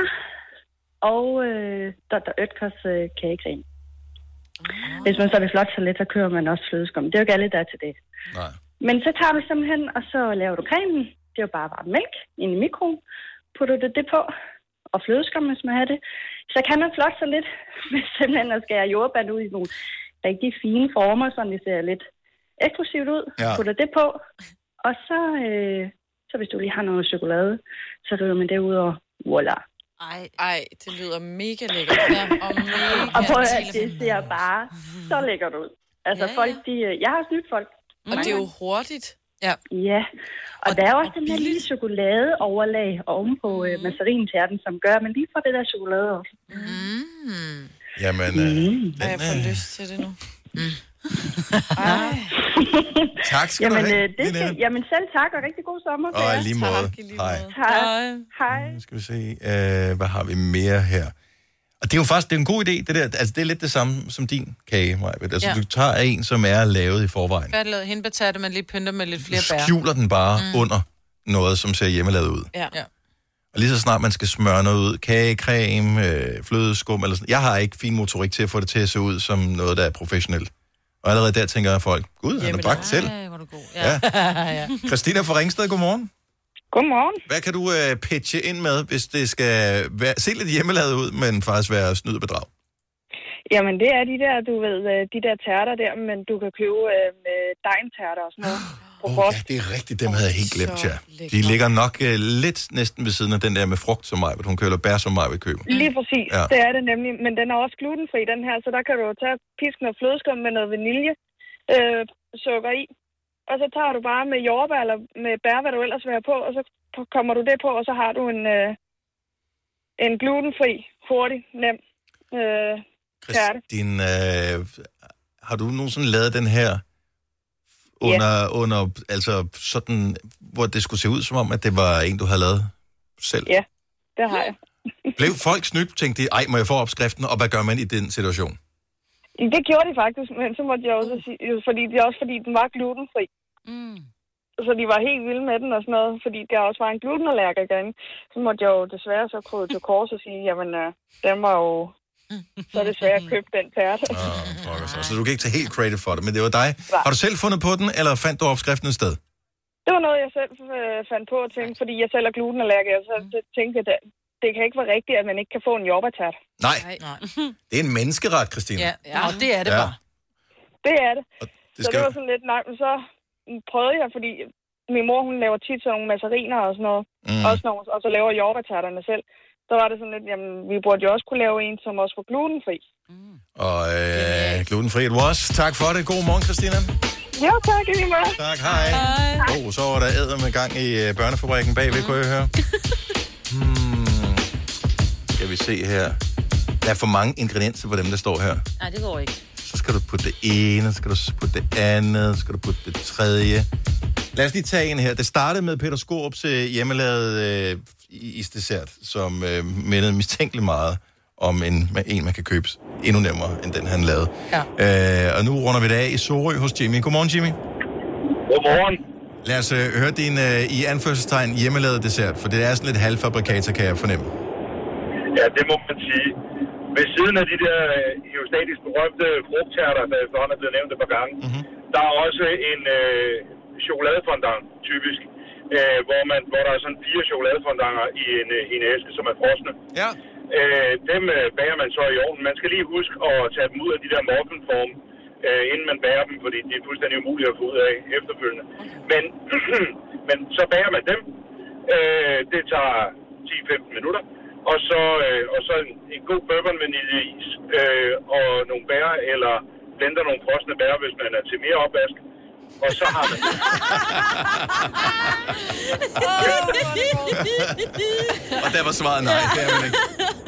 Og Dr. Oetkers kagecreme. Hvis man så vil flot så lidt, så kører man også flødeskum. Det er jo ikke alle, der er til det. Nej. Men så tager du simpelthen, og så laver du cremen. Det er jo bare varm mælk ind i mikroen. Putter du det på, og flødeskum, hvis man har det. Så kan man flot så lidt, hvis simpelthen at skære jordbær ud i nogle rigtig fine former, så det ser lidt eksklusivt ud. Ja. Putter det på, og så hvis du lige har noget chokolade, så ryger man det ud, og voila. Ej, det lyder mega lækkert. Og prøv at det ser bare så lækkert ud. Altså folk, jeg har snydt folk. Og det er jo hurtigt. Ja, og der er også den her lille chokoladeoverlag ovenpå mazarin-tærten, som gør, at man lige får det der chokolade også. Jamen, jeg får lyst til det nu. Tak skal du have. Jamen selv tak, og rigtig god sommer. Og i lige måde. Hej. Hej. Nu skal vi se, hvad har vi mere her? Og det er jo faktisk en god idé, det der. Altså, det er lidt det samme som din kage, Maja. Altså, du tager en, som er lavet i forvejen. Færdiglavet hindbærtærte, man lige pynter med lidt flere bær. Skjuler den bare under noget, som ser hjemmelavet ud. Ja. Og lige så snart man skal smøre noget ud, kagecreme, flødeskum eller sådan. Jeg har ikke fin motorik til at få det til at se ud som noget, der er professionelt. Og allerede der tænker folk, gud, han har bagt selv. Hvor du god. Ja. Christina fra Ringsted, godmorgen. Godmorgen. Hvad kan du pitche ind med, hvis det skal se lidt hjemmelavet ud, men faktisk være snyd og bedrag? Jamen, det er de der tærter der, men du kan købe dejntærter og sådan noget. Ja, det er rigtigt. Dem havde jeg helt glemt, ja. De ligger nok lidt næsten ved siden af den der med frugt som mig, hun køber bær som mig vil købe. Lige præcis, det er det nemlig. Men den er også glutenfri, den her, så der kan du tage pisk noget flødeskum med noget vanilje, sukker i. Og så tager du bare med jordbær eller med bær, hvad du ellers vil have på, og så kommer du det på, og så har du en glutenfri, hurtig, nem tærte. Har du nogensinde lavet den her under altså sådan, hvor det skulle se ud som om, at det var en, du havde lavet selv? Ja, det har jeg. Blev folk snydt, tænkte de, må jeg få opskriften, og hvad gør man i den situation? Det gjorde de faktisk, men så måtte jeg også sige, fordi den var glutenfri. Så de var helt vilde med den og sådan noget, fordi der også var en glutenallergiker inde. Så måtte jeg jo desværre så krydde til kors og sige, jamen, den var jo så desværre købt den tærte. Så du kan ikke tage helt credit for det, men det var dig. Nej. Har du selv fundet på den, eller fandt du opskriften et sted? Det var noget, jeg selv fandt på, fordi jeg selv er glutenallergiker, så tænkte jeg, det kan ikke være rigtigt, at man ikke kan få en jordbærtært. Nej. Det er en menneskeret, Christine. Ja, og det er det bare. Det er det. Så det var sådan lidt langt, men så prøvede jeg, fordi min mor, hun laver tit sådan nogle massariner og sådan noget, og så laver jordbærtærterne selv. Så var det sådan lidt, jamen, vi burde jo også kunne lave en, som også var glutenfri. Og glutenfri it was. Tak for det. God morgen, Christina. Ja, tak i lige måde. Tak, hej. Så var der æder med gang i børnefabrikken bagved, kunne jeg høre. Skal vi se her. Der er for mange ingredienser på dem, der står her. Nej, det går ikke. Så skal du putte det ene, så skal du putte det andet, så skal du putte det tredje. Lad os lige tage en her. Det startede med Peter Skaarups hjemmelavet isdessert, som mindede mistænkeligt meget om en man kan købe endnu nemmere, end den han lavede. Ja. Og nu runder vi det af i Sorø hos Jimmy. Godmorgen, Jimmy. Godmorgen. Lad os høre din i anførselstegn hjemmelavede dessert, for det er sådan lidt halvfabrikater, kan jeg fornemme. Ja, det må man sige. Ved siden af de der heostatisk berømte frugttærter, der efterhånden er blevet nævnt et par gange, der er også en chokoladefondant, typisk, hvor der er sådan 4 chokoladefondenter i en æske, som er frosne. Ja. Dem bager man så i ovnen. Man skal lige huske at tage dem ud af de der muffinform, inden man bager dem, fordi de er fuldstændig umulige at få ud af efterfølgende. Men så bager man dem. Det tager 10-15 minutter. Og så en god bourbon vaniljeis og nogle bær, eller blender nogle frosne bær, hvis man er til mere opvask. Og så har man Og der var svaret nej, det er man ikke.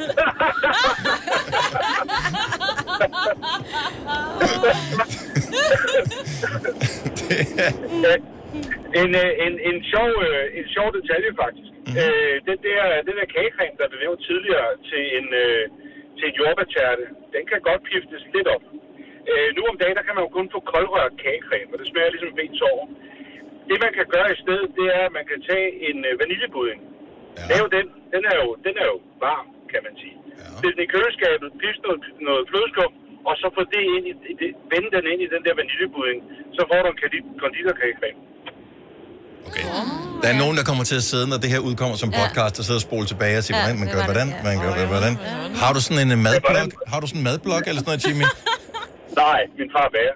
En sjov detalje faktisk. Den der kagecreme, der blev nævnt tidligere til en jordbærtærte, den kan godt piftes lidt op. Nu om dagen, der kan man jo kun få koldrørt kagecreme, og det smager ligesom bensover. Det man kan gøre i stedet, det er, at man kan tage en vaniljepudding. Ja. Den er jo varm, kan man sige. Ja. Sæt den i køleskabet, pifte noget flødeskum, og så få det ind vende den ind i den der vaniljepudding, så får du en konditorkagecreme. Okay. Der er nogen, der kommer til at sidde, når det her udkommer som podcast, og sidder og spole tilbage og siger, hvordan man gør hvordan. Har du sådan en madblog? Har du sådan en madblog eller sådan noget, Jimmy? Nej, min far bager.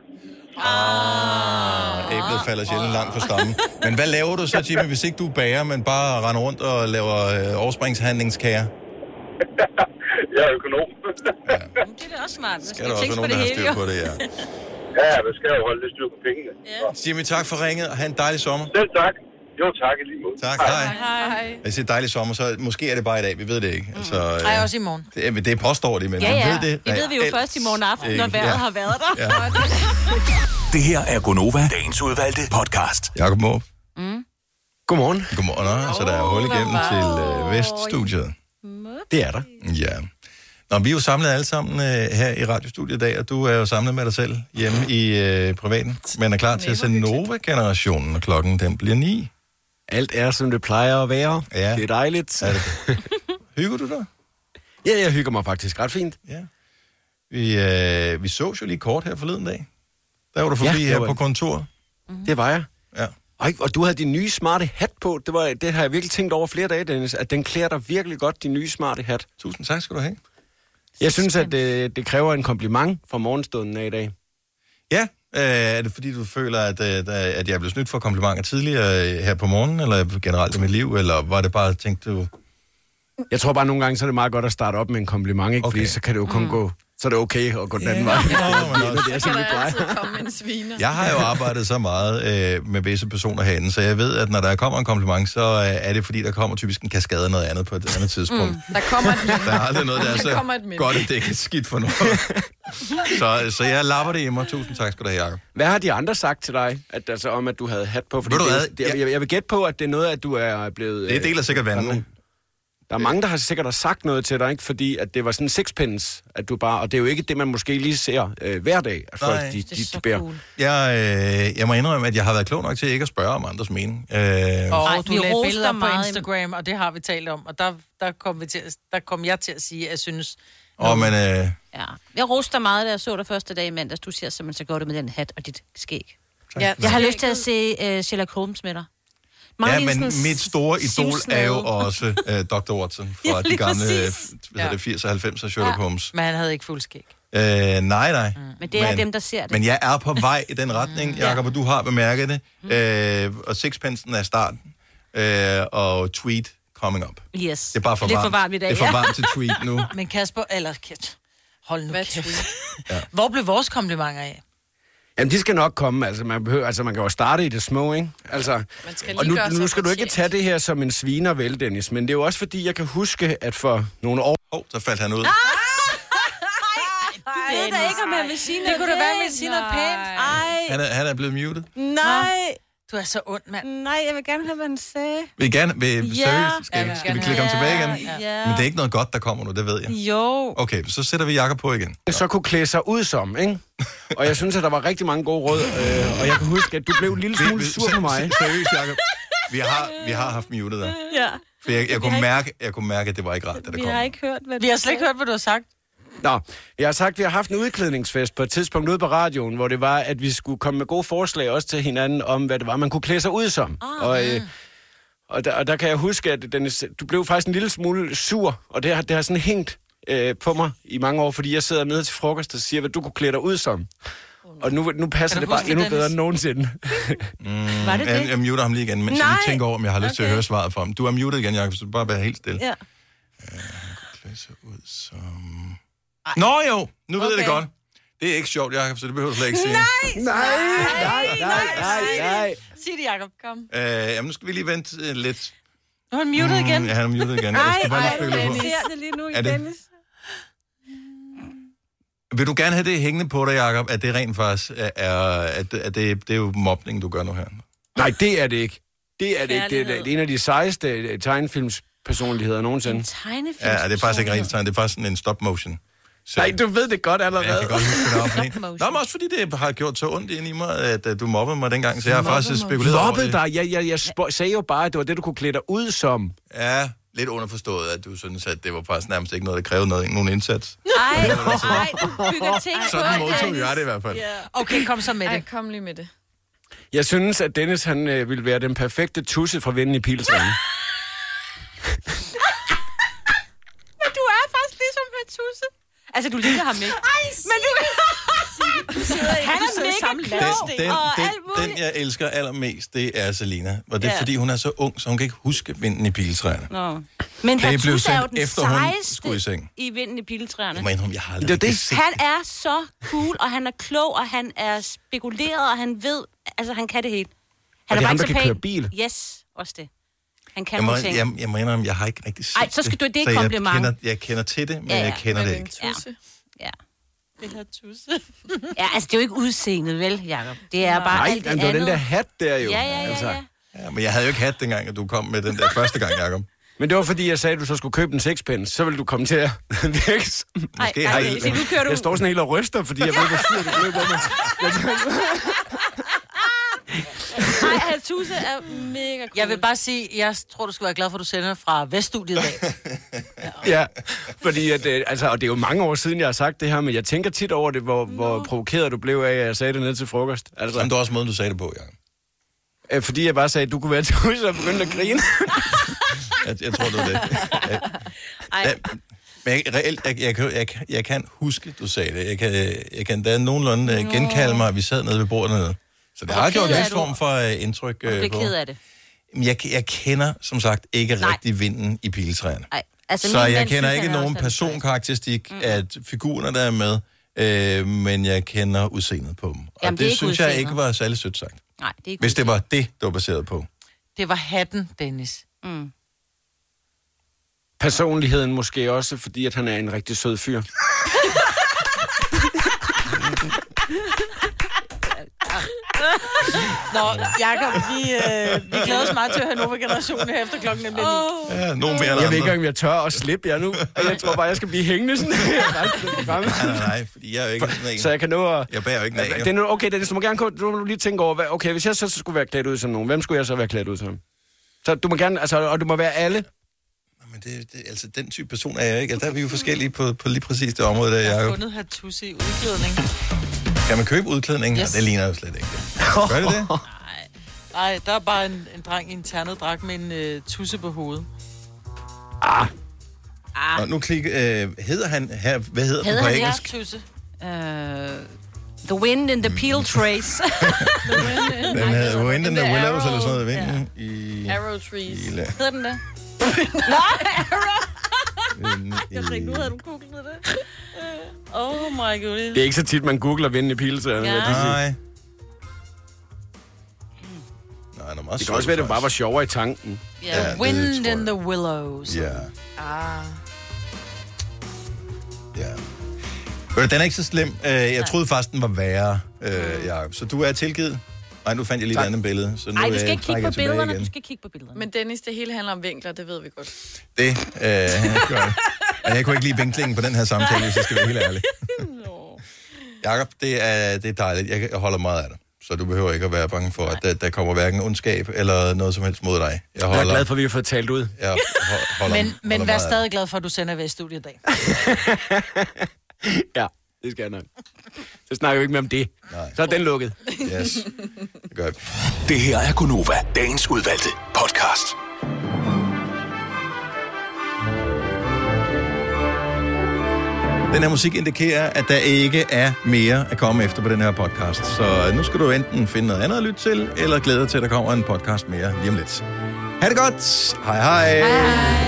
Æblet falder sjældent langt fra stammen. Men hvad laver du så, Jimmy, hvis ikke du bager, men bare render rundt og laver overspringshandlingskager? Jeg er økonom. Det er da også smart. Skal der også nogen, der har styr på det, ja. Ja, der skal jo holde lidt styr på pengene. Jimmy, tak for ringet, og have en dejlig sommer. Selv tak. Jo, tak i lige måde. Tak, hej. Jeg siger dejlig sommer, så måske er det bare i dag, vi ved det ikke. Altså, Ej, også i morgen. Det påstår de, men Ja. vi ved det. Det ved vi jo først i morgen aften, når vejret har været der. Ja. Det her er Gonova, dagens udvalgte podcast. Jakob Måb. Godmorgen. Godmorgen. Så der er hul igennem til Veststudiet. Det er der. Ja. Nå, vi er jo samlet alle sammen her i radiostudiet i dag, og du er jo samlet med dig selv hjemme i privaten, men er klar til at sende Nova-generationen, og klokken den bliver 9. Alt er, som det plejer at være. Ja. Det er dejligt. Er det? Hygger du dig? Ja, jeg hygger mig faktisk ret fint. Ja. Vi så jo lige kort her forleden dag. Der var du forbi her på kontor. Det var jeg. Ja. Og du havde din nye smarte hat på. Det har jeg virkelig tænkt over flere dage, Dennis, at den klæder dig virkelig godt, din nye smarte hat. Tusind tak skal du have. Jeg synes, at det kræver en kompliment fra morgenstunden af i dag. Ja, er det fordi, du føler, at jeg blev snydt for komplimenter tidligere her på morgenen, eller generelt i mit liv, eller var det bare, tænkte du... Jeg tror bare, nogle gange, så er det meget godt at starte op med en kompliment, ikke? Okay. Fordi så kan det jo kun gå... Så er det okay at gå den anden vej. Jeg har jo arbejdet så meget med visse personer herinde, så jeg ved, at når der kommer en kompliment, så er det fordi, der kommer typisk en kaskade af noget andet på et andet tidspunkt. Der kommer et Der er aldrig noget, der er så godt, at det ikke er skidt for noget. Så jeg lapper det i mig. Tusind tak skal du have, Jacob. Hvad har de andre sagt til dig, om at du havde hat på? Fordi jeg vil gætte på, at det er noget, at du er blevet... Det deler sikkert vandene. Der er mange, der har sikkert sagt noget til dig, ikke? Fordi at det var sådan en sixpence, at du bare... Og det er jo ikke det, man måske lige ser hver dag, at folk de bærer. Cool. Jeg må indrømme, at jeg har været klog nok til ikke at spørge om andres mening. Du lagde billeder på Instagram, og det har vi talt om. Og der kom jeg til at sige, at jeg synes... Ja. Jeg roster meget, da jeg så dig første dag i mandags. Du ser simpelthen så godt med den hat og dit skæg. Ja, jeg har lyst til at se Sherlock Holmes med dig. Ja, men mit store idol er jo også Dr. Watson fra de gamle 80'er og 90'er Sherlock Holmes. Men han havde ikke fuld skæg. Nej. Men det er dem, der ser det. Men jeg er på vej i den retning, Jacob, og du har bemærket det. Og sixpensen er starten. Og tweet coming up. Yes. Det er bare for varmt. Det er for varmt i dag. Det er for varmt til tweet nu. Men Kasper, hold nu kæft. Hvor blev vores komplimenter af? Jamen, de skal nok komme. Man kan jo starte i det små, ikke? Og nu skal du ikke tage det her som en sviner, vel, Dennis, men det er jo også fordi, jeg kan huske, at for nogle år... så faldt han ud. Du ved da ikke, om han vil sige noget pænt. Det kunne da være, at vil sige noget pænt. Han er blevet muted. Nej. Du er så ond, mand. Nej, jeg vil gerne høre, hvad han sagde. Seriøst? Skal vi klikke ham tilbage igen? Ja. Men det er ikke noget godt, der kommer nu, det ved jeg. Jo. Okay, så sætter vi Jakob på igen. Det så kunne klæde sig ud som, ikke? Og jeg synes, at der var rigtig mange gode råd, og jeg kan huske, at du blev en lille smule sur på mig. Seriøst, Jakob. Vi har haft muted der. Ja. For jeg kunne mærke, at det var ikke rart, da det kom. Vi har ikke hørt, hvad Vi har slet ikke hørt, hvad du har sagt. Nå, jeg har sagt, at vi har haft en udklædningsfest på et tidspunkt ude på radioen, hvor det var, at vi skulle komme med gode forslag også til hinanden om, hvad det var, man kunne klæde sig ud som. Og der kan jeg huske, at du blev faktisk en lille smule sur, og det har sådan hængt på mig i mange år, fordi jeg sidder nede til frokost og siger, hvad du kunne klæde dig ud som. Og nu passer det bare endnu bedre end nogensinde. Var det det? Jeg muter ham lige igen, mens jeg lige tænker over, om jeg har lyst til at høre svaret fra ham. Du er muted igen, Jacob, så du bare være helt stille. Ja. Han kunne klæde sig ud som... Nå jo, nu ved jeg det godt. Det er ikke sjovt, Jacob, så det behøver du slet ikke sige. Nej. Sig det, Jacob. Kom. Jamen, nu skal vi lige vente lidt. Nu er han muted igen. Ja, han er muted igen. Jeg skal bare lige spekulere på. Jeg ser det lige nu i Dennis. Vil du gerne have det hængende på dig, Jacob, at det rent faktisk at det er jo mobning, du gør nu her? Nej, det er det ikke. Det er det ikke. Det er en af de sejeste tegnefilmspersonligheder nogensinde. En tegnefilms? Ja, det er faktisk ikke rent tegn. Det er faktisk sådan en stop-motion. Nej, du ved det godt allerede. Jeg kan godt huske det. Nå, men også fordi det har gjort så ondt ind i mig, at du mobbede mig dengang, så jeg har faktisk spekuleret over det. Mobbede dig? Jeg sagde jo bare, at det var det, du kunne klæde dig ud som. Ja, lidt underforstået, at du synes, at det var faktisk nærmest ikke noget, der krævede nogen indsats. Nej, du bygger ting på. Sådan modtog jeg det i hvert fald. Okay, kom så med det. Kom lige med det. Jeg synes, at Dennis han ville være den perfekte tusse fra Vinden i Pilsringen. Men du er faktisk ligesom en tusse. Altså, du ligner ham ikke. Men du sidder han er mega klog. Den, jeg elsker allermest, det er Selina. Og det er, fordi hun er så ung, så hun kan ikke huske Vinden i Piltræerne. Men det blev er jo den efter hun skulle i seng. I Vinden i Piltræerne. Jeg har aldrig set Han er så cool, og han er klog, og han er spekuleret, og han ved, altså han kan det hele. Han det er ham, bare der ikke kan så køre bil? Yes, også det. Han kan nogle ting. Jeg må indrømme, jeg har ikke rigtig set så skal du, det er kompliment. Jeg kender til det, men jeg kender det ikke. Ja. Det her tusse. Ja, altså det er jo ikke udseendet, vel, Jacob? Det er bare alt det det var andet. den der hat der jo. Ja. Ja, men jeg havde jo ikke hat dengang, at du kom med den der første gang, Jacob. Men det var fordi, jeg sagde, at du så skulle købe en sixpence. Så ville du komme til at virke. Måske har I... Jeg står sådan helt og ryster, fordi jeg ved, hvor sur du blev på mig. Nej, Hattusse er mega cool. Jeg vil bare sige, jeg tror, du skal være glad for, at du sender fra Veststudiet i dag. Ja, fordi at, og det er jo mange år siden, jeg har sagt det her, men jeg tænker tit over det, hvor provokeret du blev af, at jeg sagde det ned til frokost. Altså, men det var også måden, du sagde det på, Jacob. Fordi jeg bare sagde, at du kunne være til hus og begynde at grine. jeg tror, det var det. Men reelt, jeg kan huske, du sagde det. Jeg kan da nogenlunde genkalde mig, at vi sad nede ved bordet nede. Så det har gjort en form for indtryk på. Jeg er ked af det. Jeg kender, som sagt, ikke rigtig vinden i piletræerne. Altså, så jeg kender ikke nogen personkarakteristik af figurerne, der er med, men jeg kender udseendet på dem. Og det synes jeg ikke var særlig sødt sagt. Nej, det er ikke hvis det var det var baseret på. Det var hatten, Dennis. Personligheden måske også, fordi at han er en rigtig sød fyr. Nå, Jacob, vi glæder os meget til at høre Nova-generationen her efter klokken nemlig 9. Ja, nogen mere end jeg ved andre. ikke, om jeg tør at slippe jer nu. Jeg tror bare, jeg skal blive hængende sådan her. Nej, fordi jeg er jo ikke sådan en. Så jeg kan nå at... Jeg bærer jo ikke nager. Okay, Dennis, du må gerne lige tænke over, okay, hvis jeg så skulle være klædt ud som nogen, hvem skulle jeg så være klædt ud som? Så du må gerne, og du må være alle. Men altså, den type person er jeg ikke. Altså, der er vi jo forskellige på lige præcis det område, der jeg har jo. fundet Hattusse i udklædning. Kan man købe udklædning? Yes. Det ligner jo slet ikke det. Gør det det? Nej, der er bare en dreng i en ternet dragt med en tusse på hovedet. Og nu hedder han her, hvad hedder han på engelsk? Tusse. The wind in the peel trace. Den hedder Wind in the Willows, eller sådan noget. Vinden i... Arrow trees. Hedder den det? Nej, Arrow! Jeg tænkte, nu havde du googlet det. Oh my god. Det er ikke så tit, man googler vinden i piletræerne. Ja. Nej. Det kan også være, at det bare var sjovere i tanken. Yeah. Wind in the willows. Ja. Ja. Den er ikke så slem. Jeg troede faktisk, den var værre, Jacob. Så du er tilgivet. Nej, nu fandt jeg lige et andet billede. Nej, du skal ikke kigge på billederne. Du skal kigge på billederne. Men Dennis, det hele handler om vinkler, det ved vi godt. Det gør jeg. Og jeg kunne ikke lide vinklingen på den her samtale, hvis jeg skal være helt ærlig. Jakob, det er dejligt. Jeg holder meget af dig. Så du behøver ikke at være bange for, at der kommer hverken ondskab eller noget som helst mod dig. Jeg er glad for, at vi har fået talt ud. Men vær stadig glad for, at du sender Veststudiet i dag. Ja, det skal jeg nok. Så snakker vi ikke mere om det. Nej. Så er den lukket. Yes, det gør vi. Det her er Gonova, dagens udvalgte podcast. Den her musik indikerer, at der ikke er mere at komme efter på den her podcast. Så nu skal du enten finde noget andet at lytte til, eller glæde dig til, at der kommer en podcast mere lige om lidt. Ha' det godt. Hej hej. Hej.